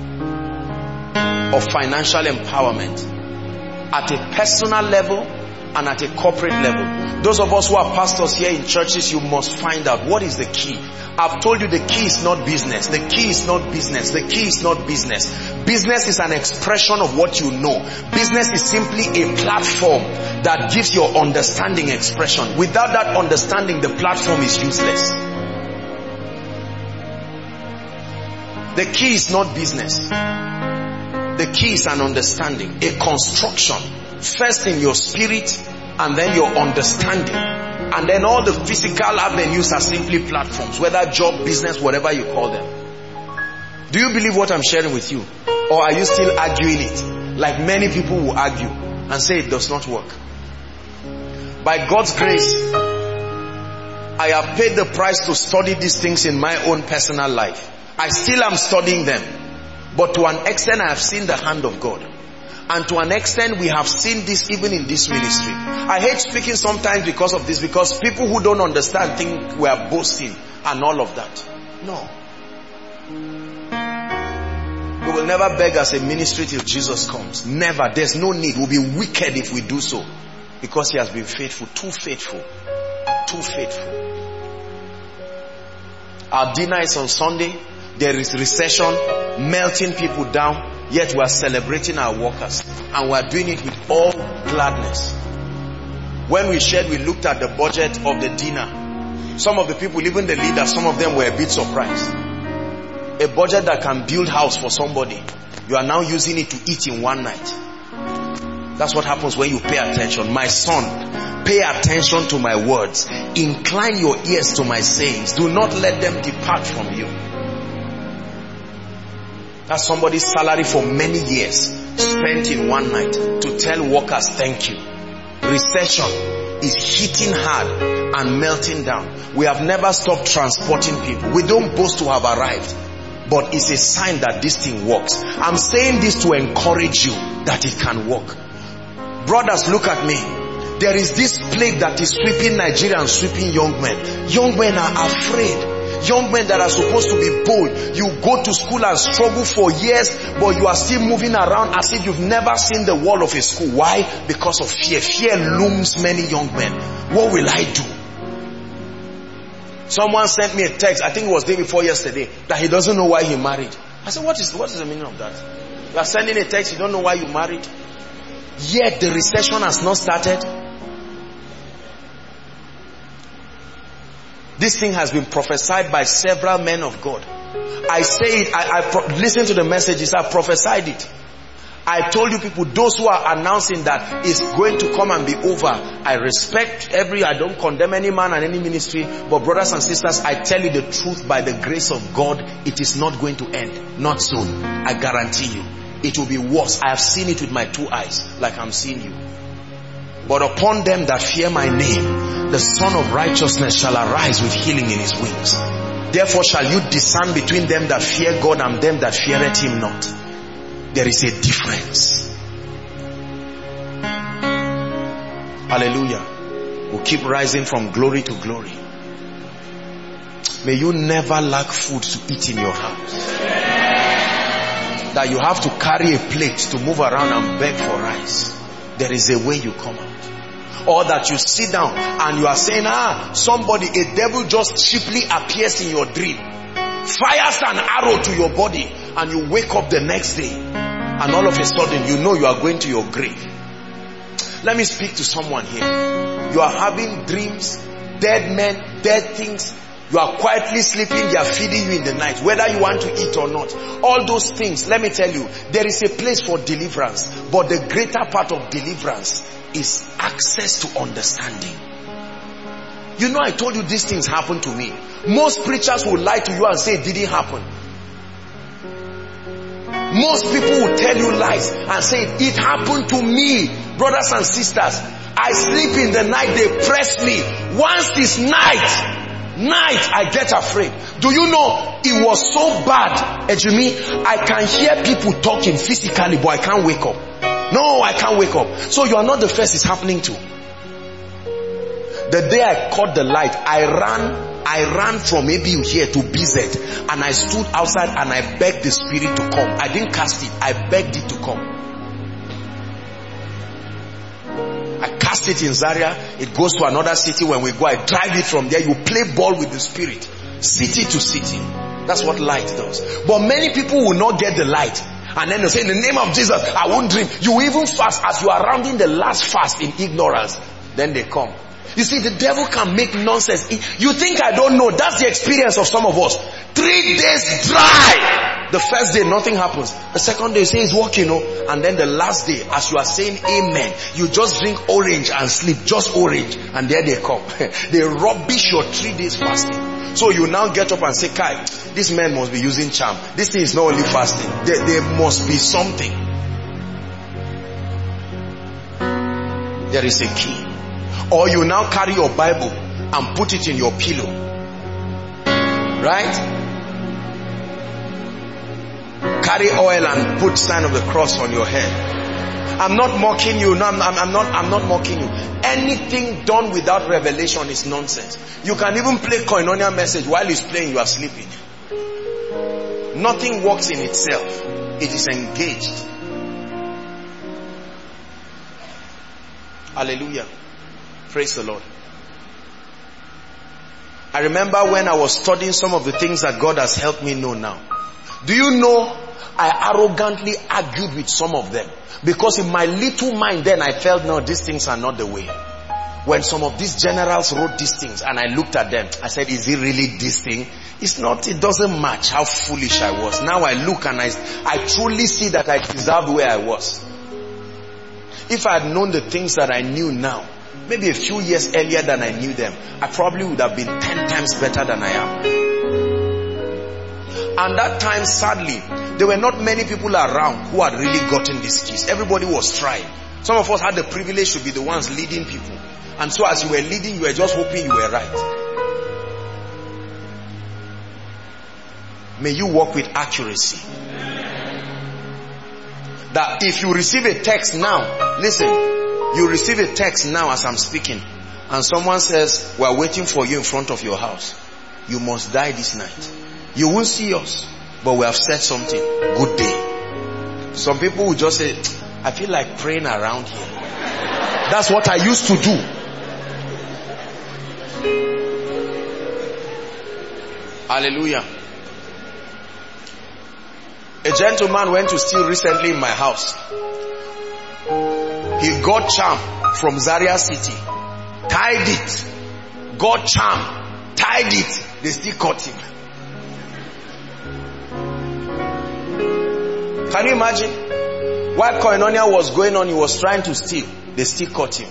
of financial empowerment at a personal level and at a corporate level. Those of us who are pastors here in churches, you must find out what is the key. I've told you the key is not business. The key is not business. The key is not business. Business is an expression of what you know. Business is simply a platform that gives your understanding expression. Without that understanding, the platform is useless. The key is not business. The key is an understanding, a construction. First in your spirit and then your understanding. And then all the physical avenues are simply platforms, whether job, business, whatever you call them. Do you believe what I'm sharing with you? Or are you still arguing it? Like many people will argue and say it does not work. By God's grace, I have paid the price to study these things in my own personal life. I still am studying them. But to an extent, I have seen the hand of God. And to an extent, we have seen this even in this ministry. I hate speaking sometimes because of this, because people who don't understand think we are boasting and all of that. No. We will never beg as a ministry till Jesus comes. Never. There's no need. We'll be wicked if we do so. Because He has been faithful. Too faithful. Too faithful. Our dinner is on Sunday. There is recession, melting people down. Yet we are celebrating our workers. And we are doing it with all gladness. When we shared, we looked at the budget of the dinner. Some of the people, even the leaders, some of them were a bit surprised. A budget that can build house for somebody, you are now using it to eat in one night. That's what happens when you pay attention. My son, pay attention to my words. Incline your ears to my sayings. Do not let them depart from you. That's somebody's salary for many years spent in one night to tell workers thank you. Recession is hitting hard and melting down. We have never stopped transporting people. We don't boast to have arrived, but it's a sign that this thing works. I'm saying this to encourage you that it can work. Brothers, look at me. There is this plague that is sweeping Nigeria and sweeping young men. Young men are afraid. Young men that are supposed to be bold. You go to school and struggle for years, but you are still moving around as if you've never seen the wall of a school. Why? Because of fear. Fear looms many young men. What will I do? Someone sent me a text, I think it was the day before yesterday, that he doesn't know why he married. I said, what is the meaning of that? You are sending a text, you don't know why you married? Yet the recession has not started. This thing has been prophesied by several men of God. I say it, listen to the messages, I prophesied it. I told you people, those who are announcing that it's going to come and be over, I respect I don't condemn any man and any ministry, but brothers and sisters, I tell you the truth, by the grace of God, it is not going to end. Not soon. I guarantee you. It will be worse. I have seen it with my 2 eyes, like I'm seeing you. But upon them that fear my name, the Son of Righteousness shall arise with healing in His wings. Therefore shall you discern between them that fear God and them that feareth Him not. There is a difference. Hallelujah. We'll keep rising from glory to glory. May you never lack food to eat in your house. That you have to carry a plate to move around and beg for rice. There is a way you come out. Or that you sit down and you are saying, somebody, a devil just cheaply appears in your dream, fires an arrow to your body, and you wake up the next day and all of a sudden you know you are going to your grave. Let me speak to someone here. You are having dreams, dead men, dead things. You are quietly sleeping, they are feeding you in the night, whether you want to eat or not. All those things, let me tell you, there is a place for deliverance. But the greater part of deliverance is access to understanding. You know, I told you these things happened to me. Most preachers will lie to you and say it didn't happen. Most people will tell you lies and say it happened to me. Brothers and sisters, I sleep in the night, they press me. Once it's night, I get afraid. Do you know it was so bad, Ejimi? I can hear people talking physically, but I can't wake up. No, I can't wake up. So you are not the first it's happening to. The day I caught the light, I ran from ABU here to BZ, and I stood outside and I begged the spirit to come. I didn't cast it, I begged it to come. I cast it in Zaria, it goes to another city. When we go, I drive it from there. You play ball with the spirit, city to city. That's what light does. But many people will not get the light, and then they say, in the name of Jesus, I won't drink. You even fast as you are rounding the last fast in ignorance. Then they come. You see, the devil can make nonsense. You think I don't know? That's the experience of some of us. 3 days dry. The first day, nothing happens. The second day, you say it's working, and then the last day, as you are saying amen, you just drink orange and sleep, just orange, and there they come. They rubbish your 3 days fasting. So you now get up and say, Kai, this man must be using charm. This thing is not only fasting. There must be something. There is a key. Or you now carry your Bible and put it in your pillow. Right? Carry oil and put sign of the cross on your head. I'm not mocking you. No, I'm not mocking you. Anything done without revelation is nonsense. You can even play Koinonia message while it's playing, you are sleeping. Nothing works in itself. It is engaged. Hallelujah. Praise the Lord. I remember when I was studying some of the things that God has helped me know now. Do you know, I arrogantly argued with some of them. Because in my little mind then I felt, no, these things are not the way. When some of these generals wrote these things and I looked at them, I said, is it really this thing? It's not, it doesn't match how foolish I was. Now I look and I truly see that I deserved where I was. If I had known the things that I knew now, maybe a few years earlier than I knew them, I probably would have been 10 times better than I am. And that time, sadly, there were not many people around who had really gotten these keys. Everybody was trying. Some of us had the privilege to be the ones leading people. And so as you were leading, you were just hoping you were right. May you walk with accuracy. That if you receive a text now, listen, you receive a text now as I'm speaking, and someone says, we are waiting for you in front of your house. You must die this night. You won't see us, but we have said something. Good day. Some people will just say, I feel like praying around here. That's what I used to do. Hallelujah. A gentleman went to steal recently in my house. He got charm from Zaria City, tied it, got charm, tied it, they still caught him. Can you imagine? While Koinonia was going on, he was trying to steal, they still caught him.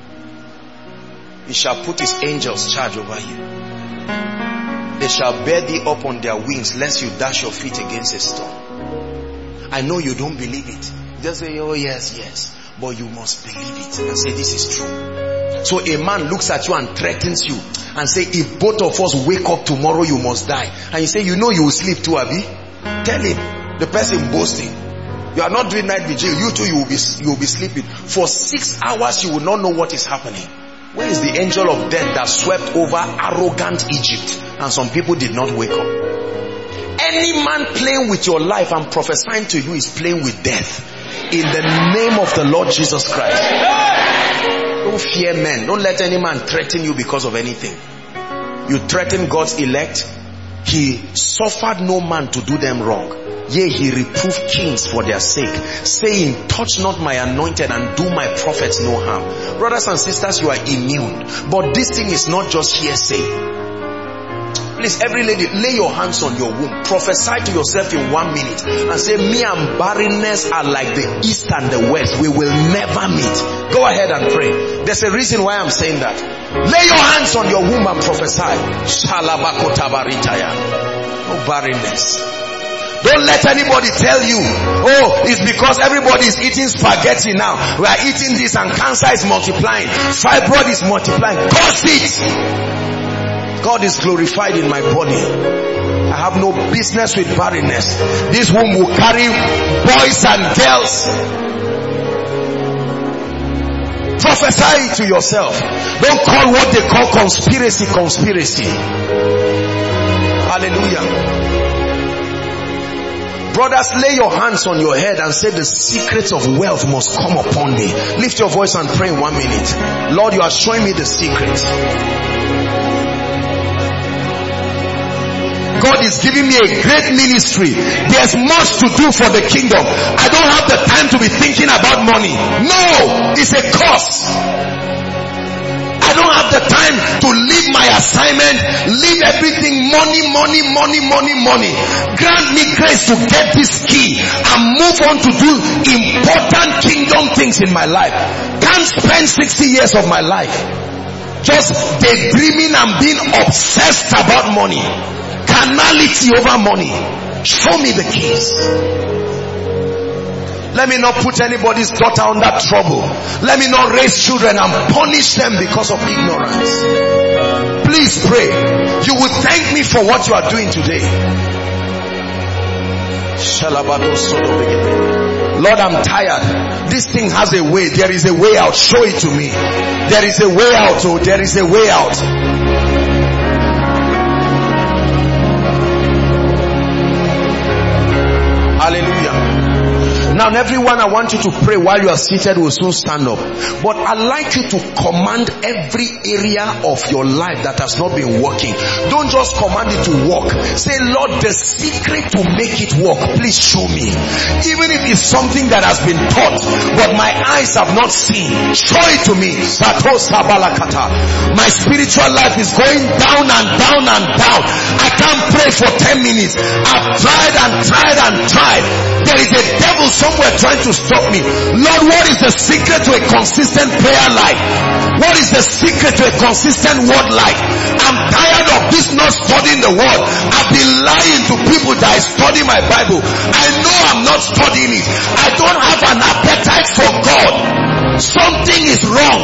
He shall put his angels charge over you. They shall bear thee up on their wings, lest you dash your feet against a stone. I know you don't believe it. Just say, oh yes, yes. But you must believe it and say this is true. So a man looks at you and threatens you and say, if both of us wake up tomorrow, you must die. And you say, you know you will sleep too, Abi. Tell him, the person boasting. You are not doing night vigil. You too, you will be sleeping. For 6 hours, you will not know what is happening. Where is the angel of death that swept over arrogant Egypt? And some people did not wake up. Any man playing with your life and prophesying to you is playing with death. In the name of the Lord Jesus Christ. Don't fear men. Don't let any man threaten you because of anything. You threaten God's elect. He suffered no man to do them wrong. Yea, he reproved kings for their sake, saying, touch not my anointed and do my prophets no harm. Brothers and sisters, you are immune. But this thing is not just hearsay. Please, every lady, lay your hands on your womb. Prophesy to yourself in 1 minute and say, me and barrenness are like the east and the west. We will never meet. Go ahead and pray. There's a reason why I'm saying that. Lay your hands on your womb and prophesy. No barrenness. Don't let anybody tell you, oh, it's because everybody is eating spaghetti now. We are eating this and cancer is multiplying. Fibroid is multiplying. Curse it. God is glorified in my body. I have no business with barrenness. This womb will carry boys and girls. Prophesy to yourself. Don't call what they call conspiracy. Hallelujah. Brothers, lay your hands on your head and say, the secrets of wealth must come upon me. Lift your voice and pray in 1 minute. Lord, you are showing me the secret. God is giving me a great ministry. There's much to do for the kingdom. I don't have the time to be thinking about money. No, it's a cost. I don't have the time to leave my assignment, leave everything, money. Grant me grace to get this key and move on to do important kingdom things in my life. Can't spend 60 years of my life just daydreaming and being obsessed about money. Carnality over money. Show me the keys. Let me not put anybody's daughter under trouble. Let me not raise children and punish them because of ignorance. Please pray. You will thank me for what you are doing today. Lord, I'm tired. This thing has a way. There is a way out. Show it to me. There is a way out. Oh, there is a way out. Hallelujah. Now everyone, I want you to pray while you are seated. Will soon stand up. But I'd like you to command every area of your life that has not been working. Don't just command it to work. Say, Lord, the secret to make it work, please show me. Even if it's something that has been taught, but my eyes have not seen, show it to me. My spiritual life is going down and down and down. I can't pray for 10 minutes. I've tried. There is a devil somewhere trying to stop me. Lord, what is the secret to a consistent prayer life? What is the secret to a consistent word life? I'm tired of this not studying the word. I've been lying to people that I study my Bible. I know I'm not studying it. I don't have an appetite for God. Something is wrong.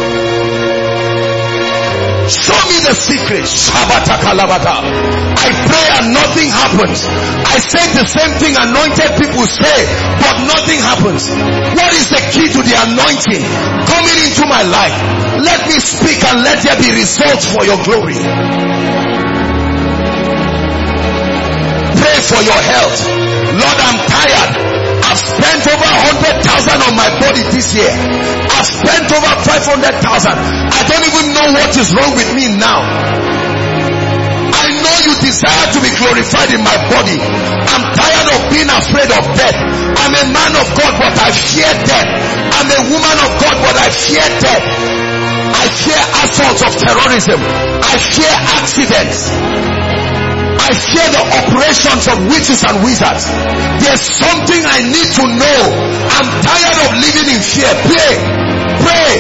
Show me the secret. I pray and nothing happens. I say the same thing anointed people say, but nothing happens. What is the key to the anointing coming into my life? Let me speak and let there be results for your glory. Pray for your health. Lord, I'm tired. I've spent over 100,000 on my body this year. I've spent over 500,000. I don't even know what is wrong with me now. I know you desire to be glorified in my body. I'm tired of being afraid of death. I'm a man of God, but I fear death. I'm a woman of God, but I fear death. I fear assaults of terrorism. I fear accidents. I fear the operations of witches and wizards. There's something I need to know. I'm tired of living in fear. Pray.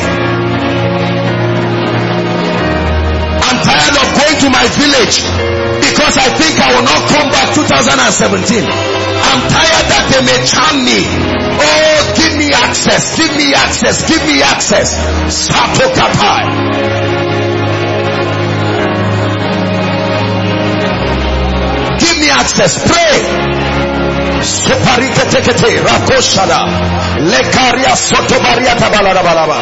I'm tired of going to my village because I think I will not come back 2017. I'm tired that they may charm me. Oh, give me access. Satokapai. Give me access. Pray. Sopariketekete rakoshada. Lekaria sotobaria tabalarabalaba.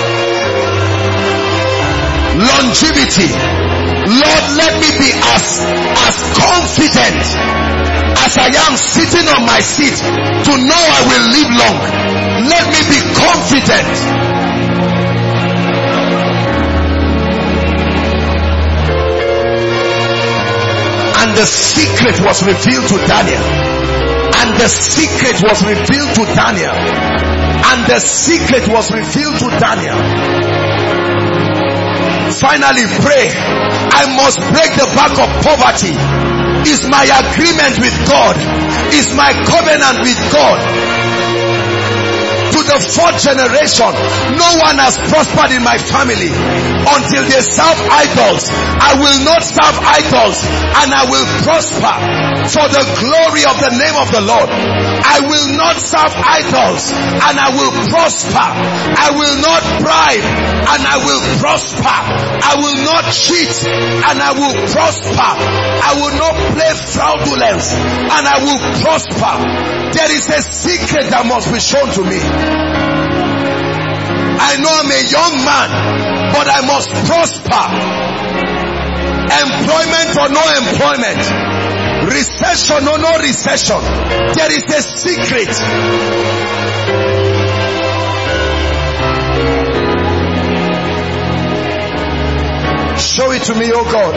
Longevity. Lord, let me be as confident as I am sitting on my seat to know I will live long. Let me be confident. And the secret was revealed to Daniel. And the secret was revealed to Daniel. And the secret was revealed to Daniel. Finally, pray. I must break the back of poverty. Is my agreement with God. Is my covenant with God. To the fourth generation, no one has prospered in my family until they serve idols. I will not serve idols, and I will prosper for the glory of the name of the Lord. I will not serve idols, and I will prosper. I will not bribe, and I will prosper. I will not cheat, and I will prosper. I will not play fraudulence, and I will prosper. There is a secret that must be shown to me. I know I'm a young man, but I must prosper. Employment or no employment, recession or no recession, there is a secret. Show it to me, oh God.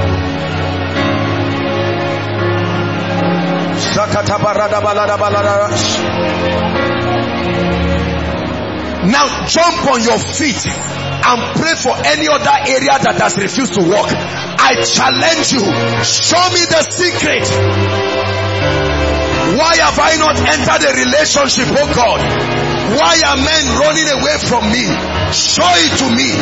Now jump on your feet and pray for any other area that has refused to work. I challenge you. Show me the secret. Why have I not entered a relationship, oh God? Why are men running away from me? Show it to me.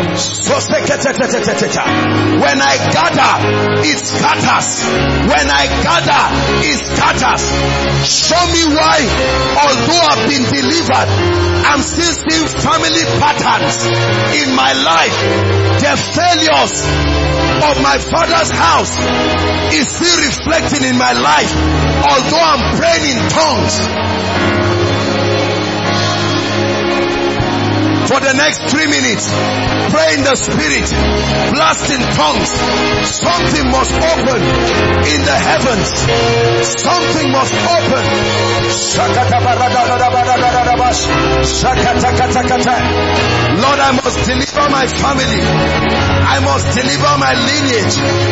When I gather, it scatters. When I gather, it scatters. Show me why, although I've been delivered, I'm still seeing family patterns in my life. The failures of my father's house is still reflecting in my life, although I'm praying in tongues. For the next 3 minutes, pray in the spirit, blast in tongues. Something must open in the heavens. Something must open. Lord, I must deliver my family. I must deliver my lineage.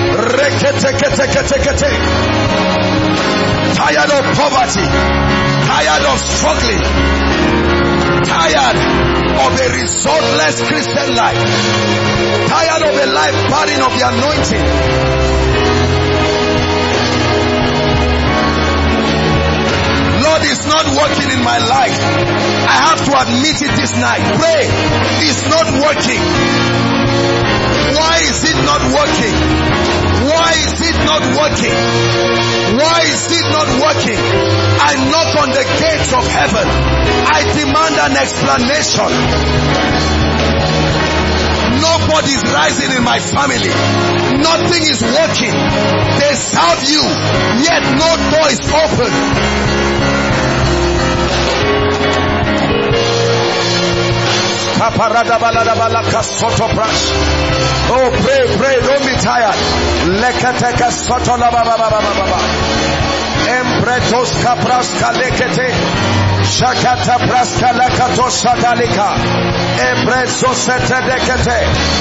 Tired of poverty, tired of struggling, tired of a resultless Christian life, tired of a life barren of the anointing. Lord, it's not working in my life. I have to admit it this night. Pray. It's not working. Why is it not working? Why is it not working? Why is it not working? I knock on the gates of heaven. I demand an explanation. Nobody is rising in my family. Nothing is working. They serve you, yet no door is open. Oh, pray, don't be tired. Empretos kapraska lekete shakata praska lakato sadalika empreso sete dekete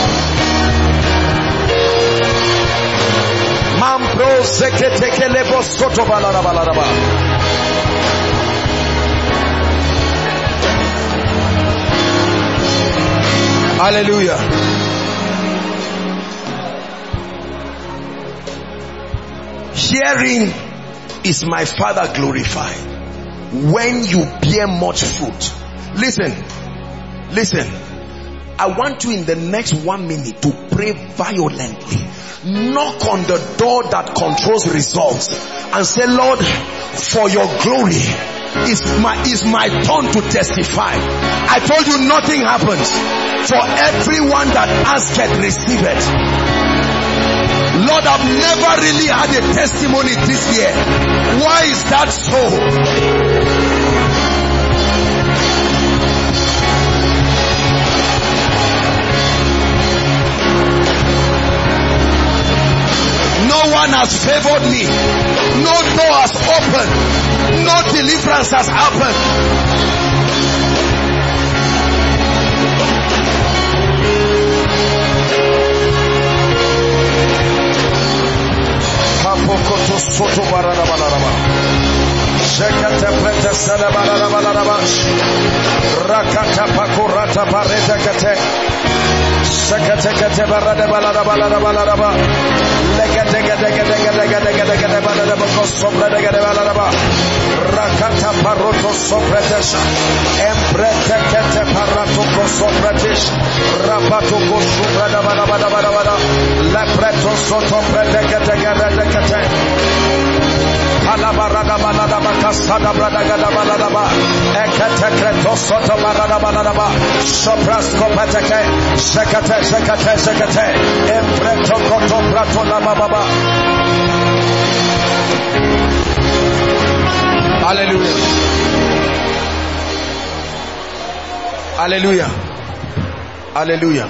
mampro sekete kelebo soto balaraba. Hallelujah. Hearing is my Father glorified when you bear much fruit. Listen. I want you in the next 1 minute to pray violently. Knock on the door that controls results and say, Lord, for your glory, is my turn to testify. I told you nothing happens. For everyone that asketh, receive it. Lord, Lord, I've never really had a testimony this year. Why is that so? No one has favored me. No door has opened. No deliverance has happened. Rakata pakurata pareta kate. Shakatekate barada balada balada balada. Rakata paroto sopretesha. Embretekete parato sopretish. Rapato kosubrada balada balada. Lepreto soto pretekete gadekete. Alabarada balada bakasada brada gada balada ba. Ekete soto barada balada ba. Soprasko pateke. Shekate. Embreto koto prato lama baba. Hallelujah. Hallelujah. Hallelujah.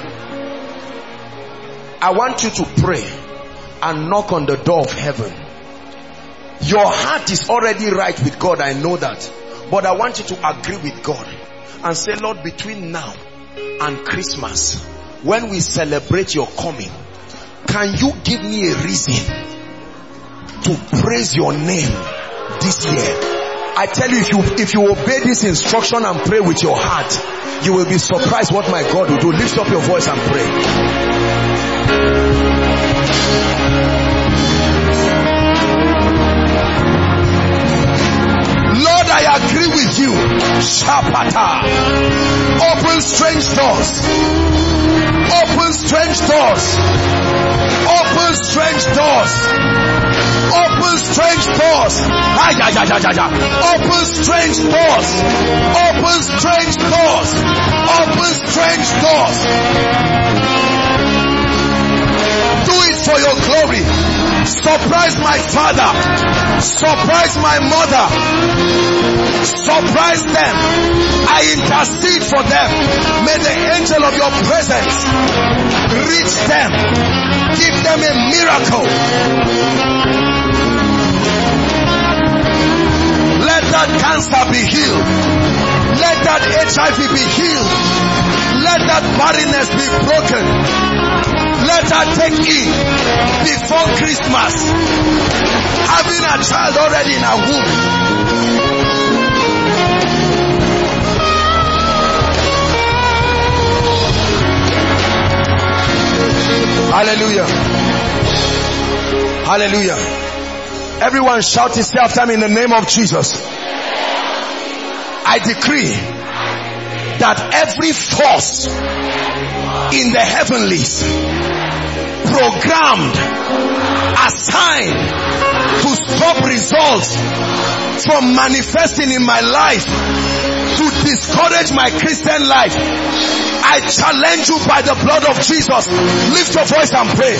I want you to pray and knock on the door of heaven. Your heart is already right with God, I know that. But I want you to agree with God and say, Lord, between now and Christmas, when we celebrate your coming, can you give me a reason to praise your name this year? I tell you, if you obey this instruction and pray with your heart, you will be surprised what my God will do. Lift up your voice and pray. Lord, I agree with you. Shapata. Open strange doors. Open strange doors. Open strange doors. Open strange doors. Open strange doors. Open strange doors. Open strange doors. Do it for your glory. Surprise my father. Surprise my mother. Surprise them. I intercede for them. May the angel of your presence reach them. Give them a miracle. Let that cancer be healed. Let that HIV be healed. Let that barrenness be broken. Let her take in before Christmas, having a child already in her womb. Hallelujah. Hallelujah. Everyone shout this after me in the name of Jesus. I decree that every force in the heavenlies programmed, assigned to stop results from manifesting in my life, to discourage my Christian life, I challenge you by the blood of Jesus. Lift your voice and pray.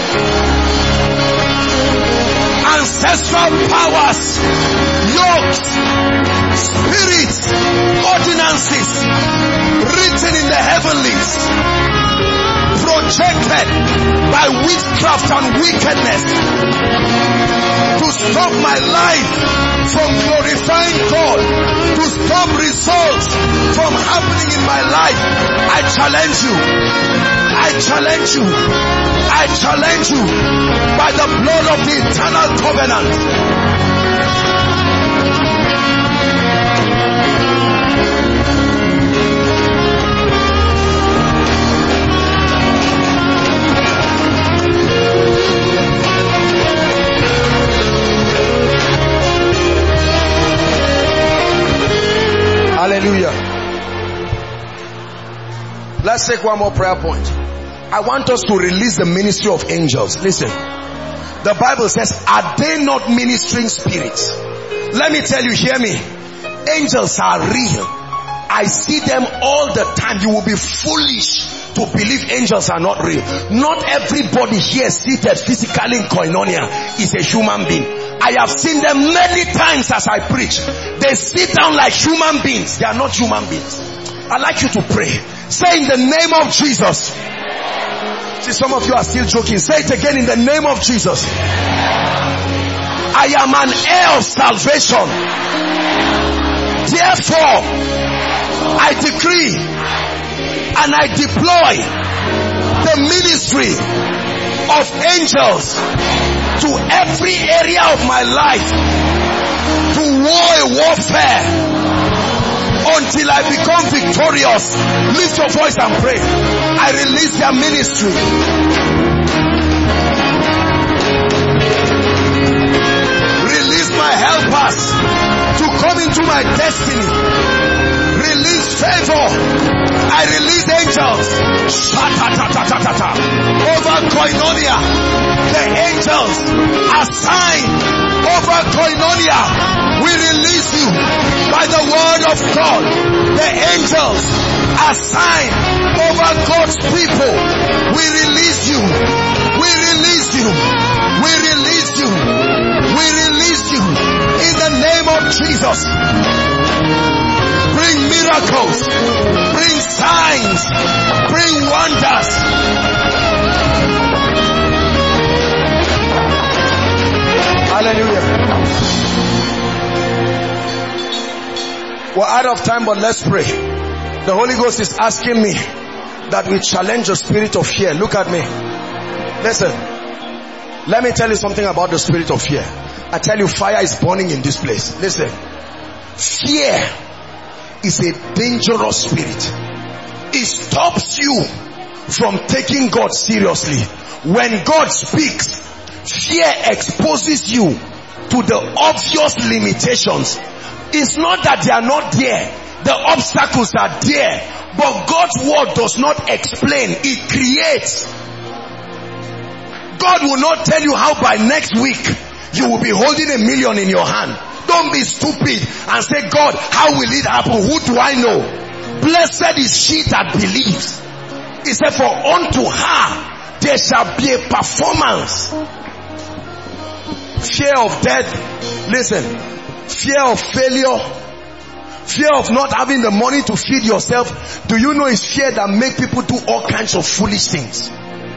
Ancestral powers, yokes, spirits, ordinances written in the heavenlies, projected by witchcraft and wickedness to stop my life from glorifying God, to stop results from happening in my life. I challenge you. I challenge you. I challenge you by the blood of the eternal covenant. Hallelujah. Let's take one more prayer point. I want us to release the ministry of angels. Listen. The Bible says, are they not ministering spirits? Let me tell you, hear me. Angels are real. I see them all the time. You will be foolish to believe angels are not real. Not everybody here seated physically in koinonia is a human being. I have seen them many times as I preach. They sit down like human beings. They are not human beings. I'd like you to pray. Say, in the name of Jesus. See, some of you are still joking. Say it again, in the name of Jesus. I am an heir of salvation. Therefore, I decree and I deploy the ministry of angels to every area of my life to war a warfare until I become victorious. Lift your voice and pray. I release their ministry. Release my helpers to come into my destiny. Release favor. I release angels over koinonia. The angels assigned over koinonia. We release you by the word of God. The angels assigned over God's people. We release you. We release you. We release you. We release you in the name of Jesus. Bring miracles, bring signs, bring wonders. Hallelujah. We're out of time, but let's pray. The Holy Ghost is asking me that we challenge the spirit of fear. Look at me. Listen. Let me tell you something about the spirit of fear. I tell you, fire is burning in this place. Listen. Fear is a dangerous spirit. It stops you from taking God seriously. When God speaks, fear exposes you to the obvious limitations. It's not that they are not there. The obstacles are there. But God's word does not explain. It creates. God will not tell you how by next week you will be holding $1 million in your hand. Don't be stupid and say, God, how will it happen? Who do I know? Blessed is she that believes. He said, for unto her there shall be a performance. Fear of death. Listen. Fear of failure. Fear of not having the money to feed yourself. Do you know it's fear that makes people do all kinds of foolish things?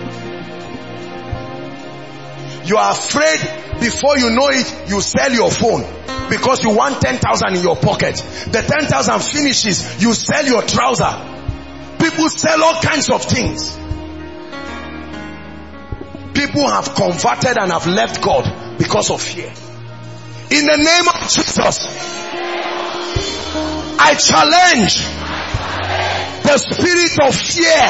You are afraid before you know it, you sell your phone because you want 10,000 in your pocket. The 10,000 finishes, you sell your trouser. People sell all kinds of things. People have converted and have left God because of fear. In the name of Jesus, I challenge the spirit of fear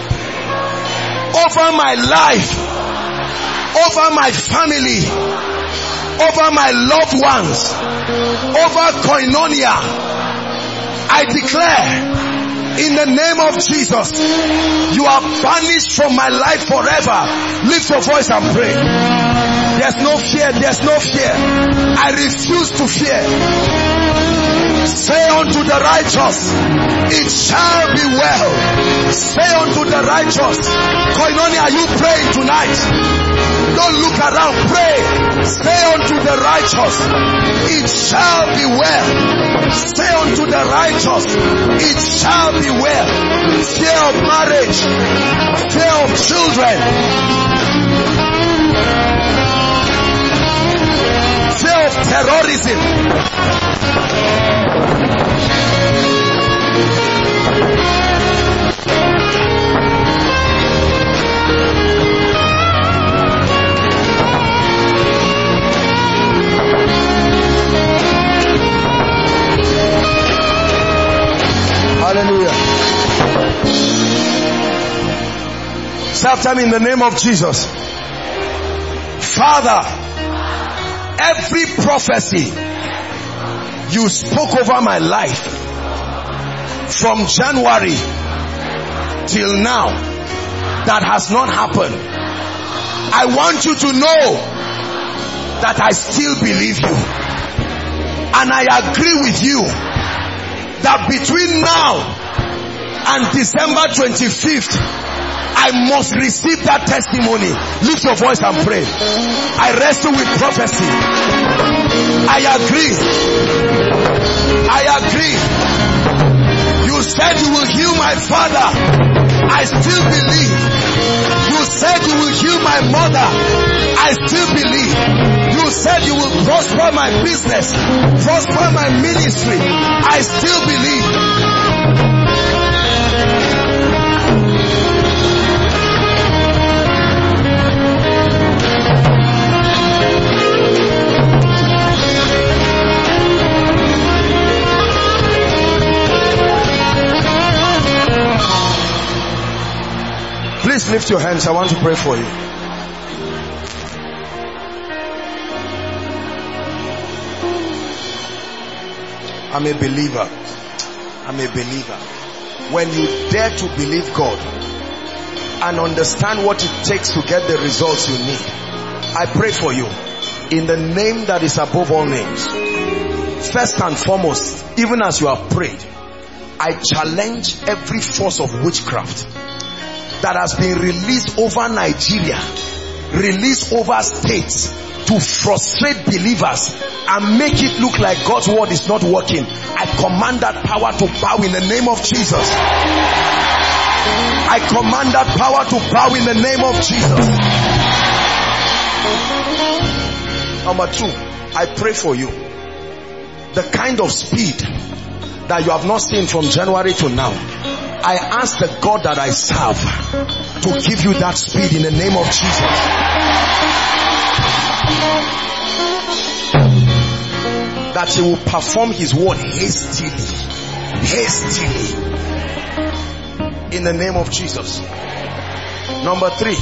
over my life, over my family, over my loved ones, over koinonia. I declare in the name of Jesus, you are banished from my life forever. Lift your voice and pray. There's no fear, there's no fear. I refuse to fear. Say unto the righteous, it shall be well. Say unto the righteous. Koinonia, are you praying tonight? Don't look around, pray. Say unto the righteous, it shall be well. Say unto the righteous, it shall be well. Fear of marriage, fear of children, fear of terrorism. Hallelujah. Say after me in the name of Jesus. Father, every prophecy you spoke over my life from January till now that has not happened, I want you to know that I still believe you, and I agree with you that between now and December 25th, I must receive that testimony. Lift your voice and pray. I wrestle with prophecy. I agree. I agree. You said you will heal my father. I still believe. You said you will heal my mother. I still believe. You said you will prosper my business, prosper my ministry. I still believe. Please lift your hands. I want to pray for you. I'm a believer. I'm a believer. When you dare to believe God and understand what it takes to get the results you need, I pray for you in the name that is above all names. First and foremost, even as you have prayed, I challenge every force of witchcraft that has been released over Nigeria, released over states to frustrate believers and make it look like God's word is not working. I command that power to bow in the name of Jesus. I command that power to bow in the name of Jesus. Number two, I pray for you. The kind of speed that you have not seen from January to now, I ask the God that I serve to give you that speed in the name of Jesus. That he will perform his word hastily. In the name of Jesus. Number three,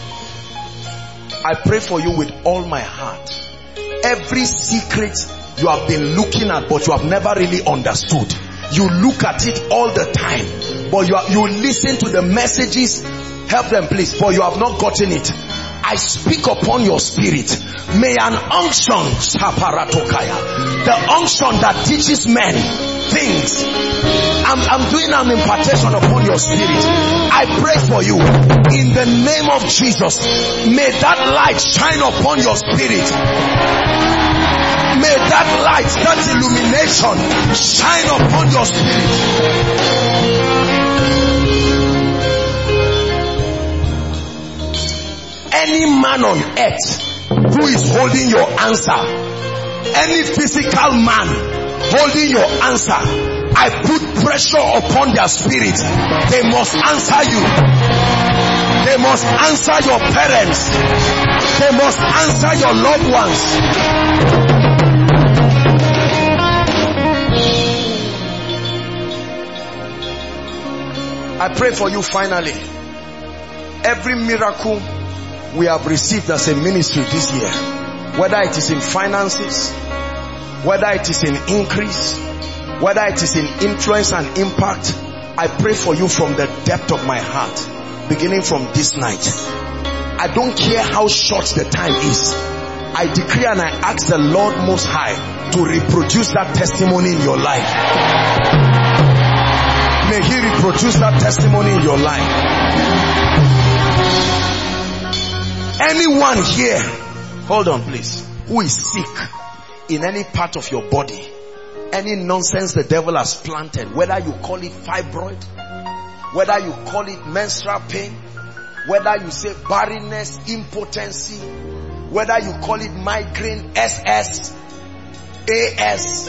I pray for you with all my heart. Every secret you have been looking at but you have never really understood. You look at it all the time, but you listen to the messages. Help them please, but you have not gotten it. I speak upon your spirit. May an unction, the unction that teaches men things. I'm doing an impartation upon your spirit. I pray for you in the name of Jesus. May that light shine upon your spirit. May that light, that illumination shine upon your spirit. Any man on earth who is holding your answer, any physical man holding your answer, I put pressure upon their spirit. They must answer you. They must answer your parents. They must answer your loved ones. I pray for you finally. Every miracle we have received as a ministry this year, whether it is in finances, whether it is in increase, whether it is in influence and impact, I pray for you from the depth of my heart, beginning from this night. I don't care how short the time is. I decree and I ask the Lord Most High to reproduce that testimony in your life. May he reproduce that testimony in your life. Anyone here, hold on please, who is sick in any part of your body, any nonsense the devil has planted, whether you call it fibroid, whether you call it menstrual pain, whether you say barrenness, impotency, whether you call it migraine, SS, AS,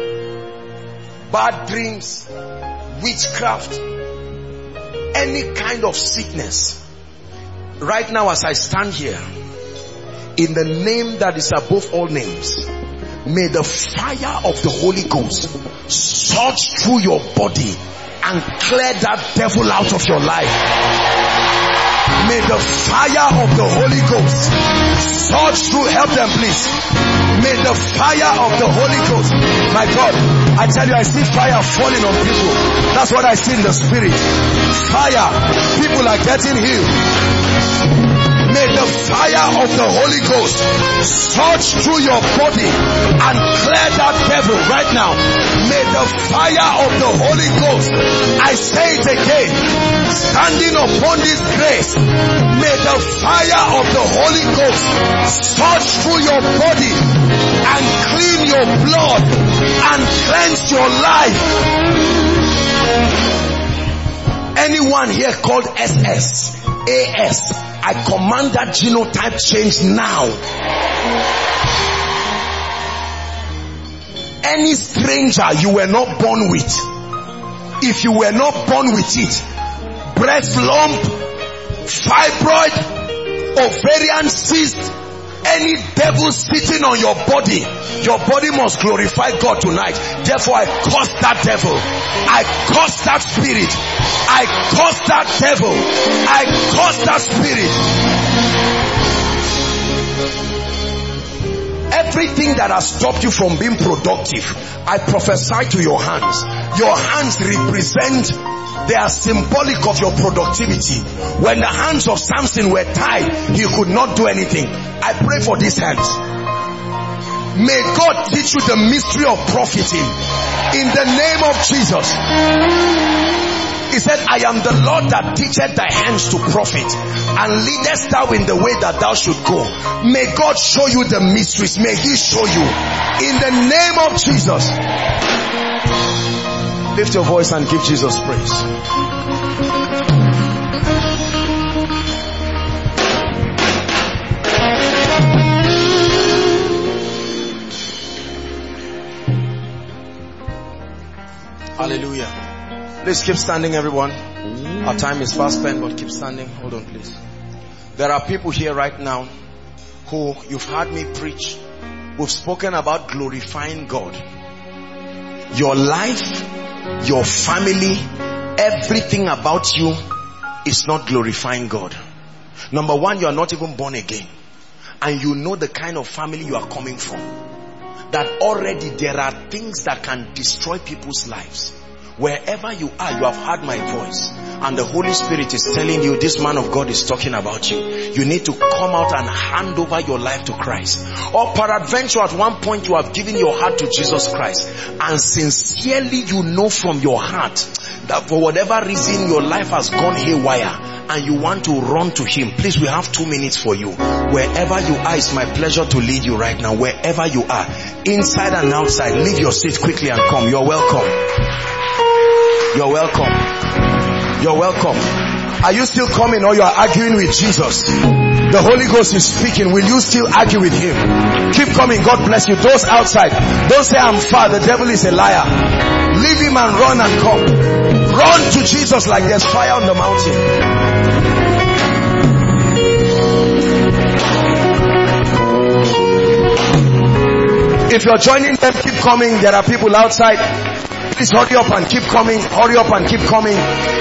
bad dreams, witchcraft, any kind of sickness. Right now as I stand here, in the name that is above all names, may the fire of the Holy Ghost surge through your body and clear that devil out of your life. May the fire of the Holy Ghost surge through. Help them please. May the fire of the Holy Ghost, my God, I tell you, I see fire falling on people. That's what I see in the spirit. Fire. People are getting healed. May the fire of the Holy Ghost surge through your body and clear that devil right now. May the fire of the Holy Ghost, I say it again, standing upon this grace, may the fire of the Holy Ghost surge through your body and clean your blood and cleanse your life. Anyone here called SS, AS, I command that genotype change now. Any stranger you were not born with, if you were not born with it, breast lump, fibroid, ovarian cyst, any devil sitting on your body must glorify God tonight. Therefore I curse that devil, I curse that spirit, I curse that devil, I curse that spirit. Everything that has stopped you from being productive, I prophesy to your hands. Your hands represent, they are symbolic of your productivity. When the hands of Samson were tied, he could not do anything. I pray for these hands. May God teach you the mystery of profiting in the name of Jesus. He said, I am the Lord that teacheth thy hands to profit, and leadest thou in the way that thou should go. May God show you the mysteries. May he show you in the name of Jesus. Lift your voice and give Jesus praise. Hallelujah. Please keep standing, everyone. Our time is fast spent, but keep standing. Hold on, please. There are people here right now who you've heard me preach. We've spoken about glorifying God. Your life, your family, everything about you is not glorifying God. Number one, you are not even born again. And you know the kind of family you are coming from. That already there are things that can destroy people's lives. Wherever you are, you have heard my voice. And the Holy Spirit is telling you, this man of God is talking about you. You need to come out and hand over your life to Christ. Or peradventure at one point you have given your heart to Jesus Christ. And sincerely you know from your heart that for whatever reason your life has gone haywire. And you want to run to him. Please, we have 2 minutes for you. Wherever you are, it's my pleasure to lead you right now. Wherever you are, inside and outside, leave your seat quickly and come. You're welcome. You're welcome. You're welcome. Are you still coming, or you are arguing with Jesus? The Holy Ghost is speaking. Will you still argue with him? Keep coming. God bless you. Those outside, don't say I'm far. The devil is a liar. Leave him and run and come. Run to Jesus like there's fire on the mountain. If you're joining them, keep coming. There are people outside. Please hurry up and keep coming. Hurry up and keep coming.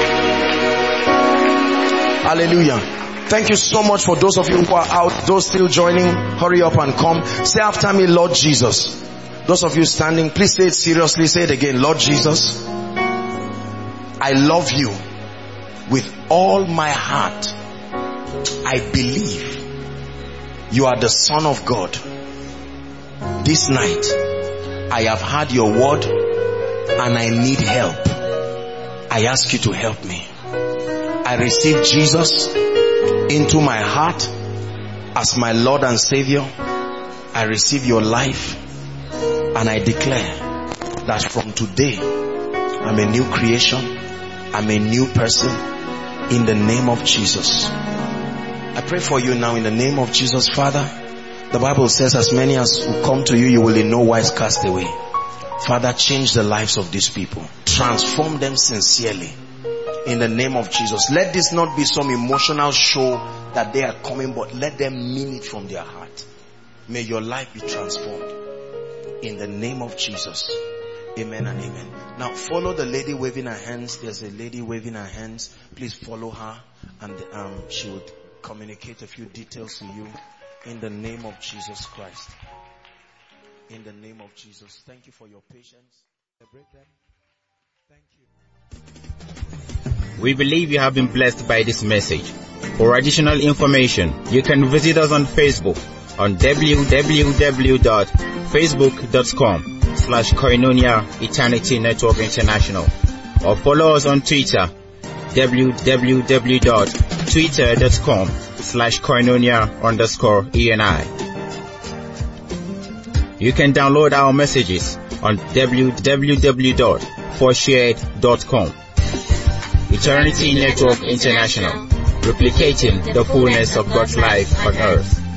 Hallelujah. Thank you so much for those of you who are out. Those still joining, hurry up and come. Say after me, Lord Jesus. Those of you standing, please say it seriously. Say it again. Lord Jesus, I love you with all my heart. I believe you are the Son of God. This night, I have heard your word and I need help. I ask you to help me. I receive Jesus into my heart as my Lord and Savior. I receive your life and I declare that from today, I'm a new creation. I'm a new person in the name of Jesus. I pray for you now in the name of Jesus. Father, the Bible says as many as who come to you, you will in no wise cast away. Father, change the lives of these people. Transform them sincerely in the name of Jesus. Let this not be some emotional show that they are coming, but let them mean it from their heart. May your life be transformed in the name of Jesus. Amen and amen. Now follow the lady waving her hands. There's a lady waving her hands. Please follow her and she will communicate a few details to you in the name of Jesus Christ. In the name of Jesus. Thank you for your patience. Thank you. We believe you have been blessed by this message. For additional information, you can visit us on Facebook on www.facebook.com/Koinonia Eternity Network International, or follow us on Twitter www.twitter.com/Koinonia_ENI. You can download our messages on www.forshared.com. Eternity Network International, replicating the fullness of God's life on earth.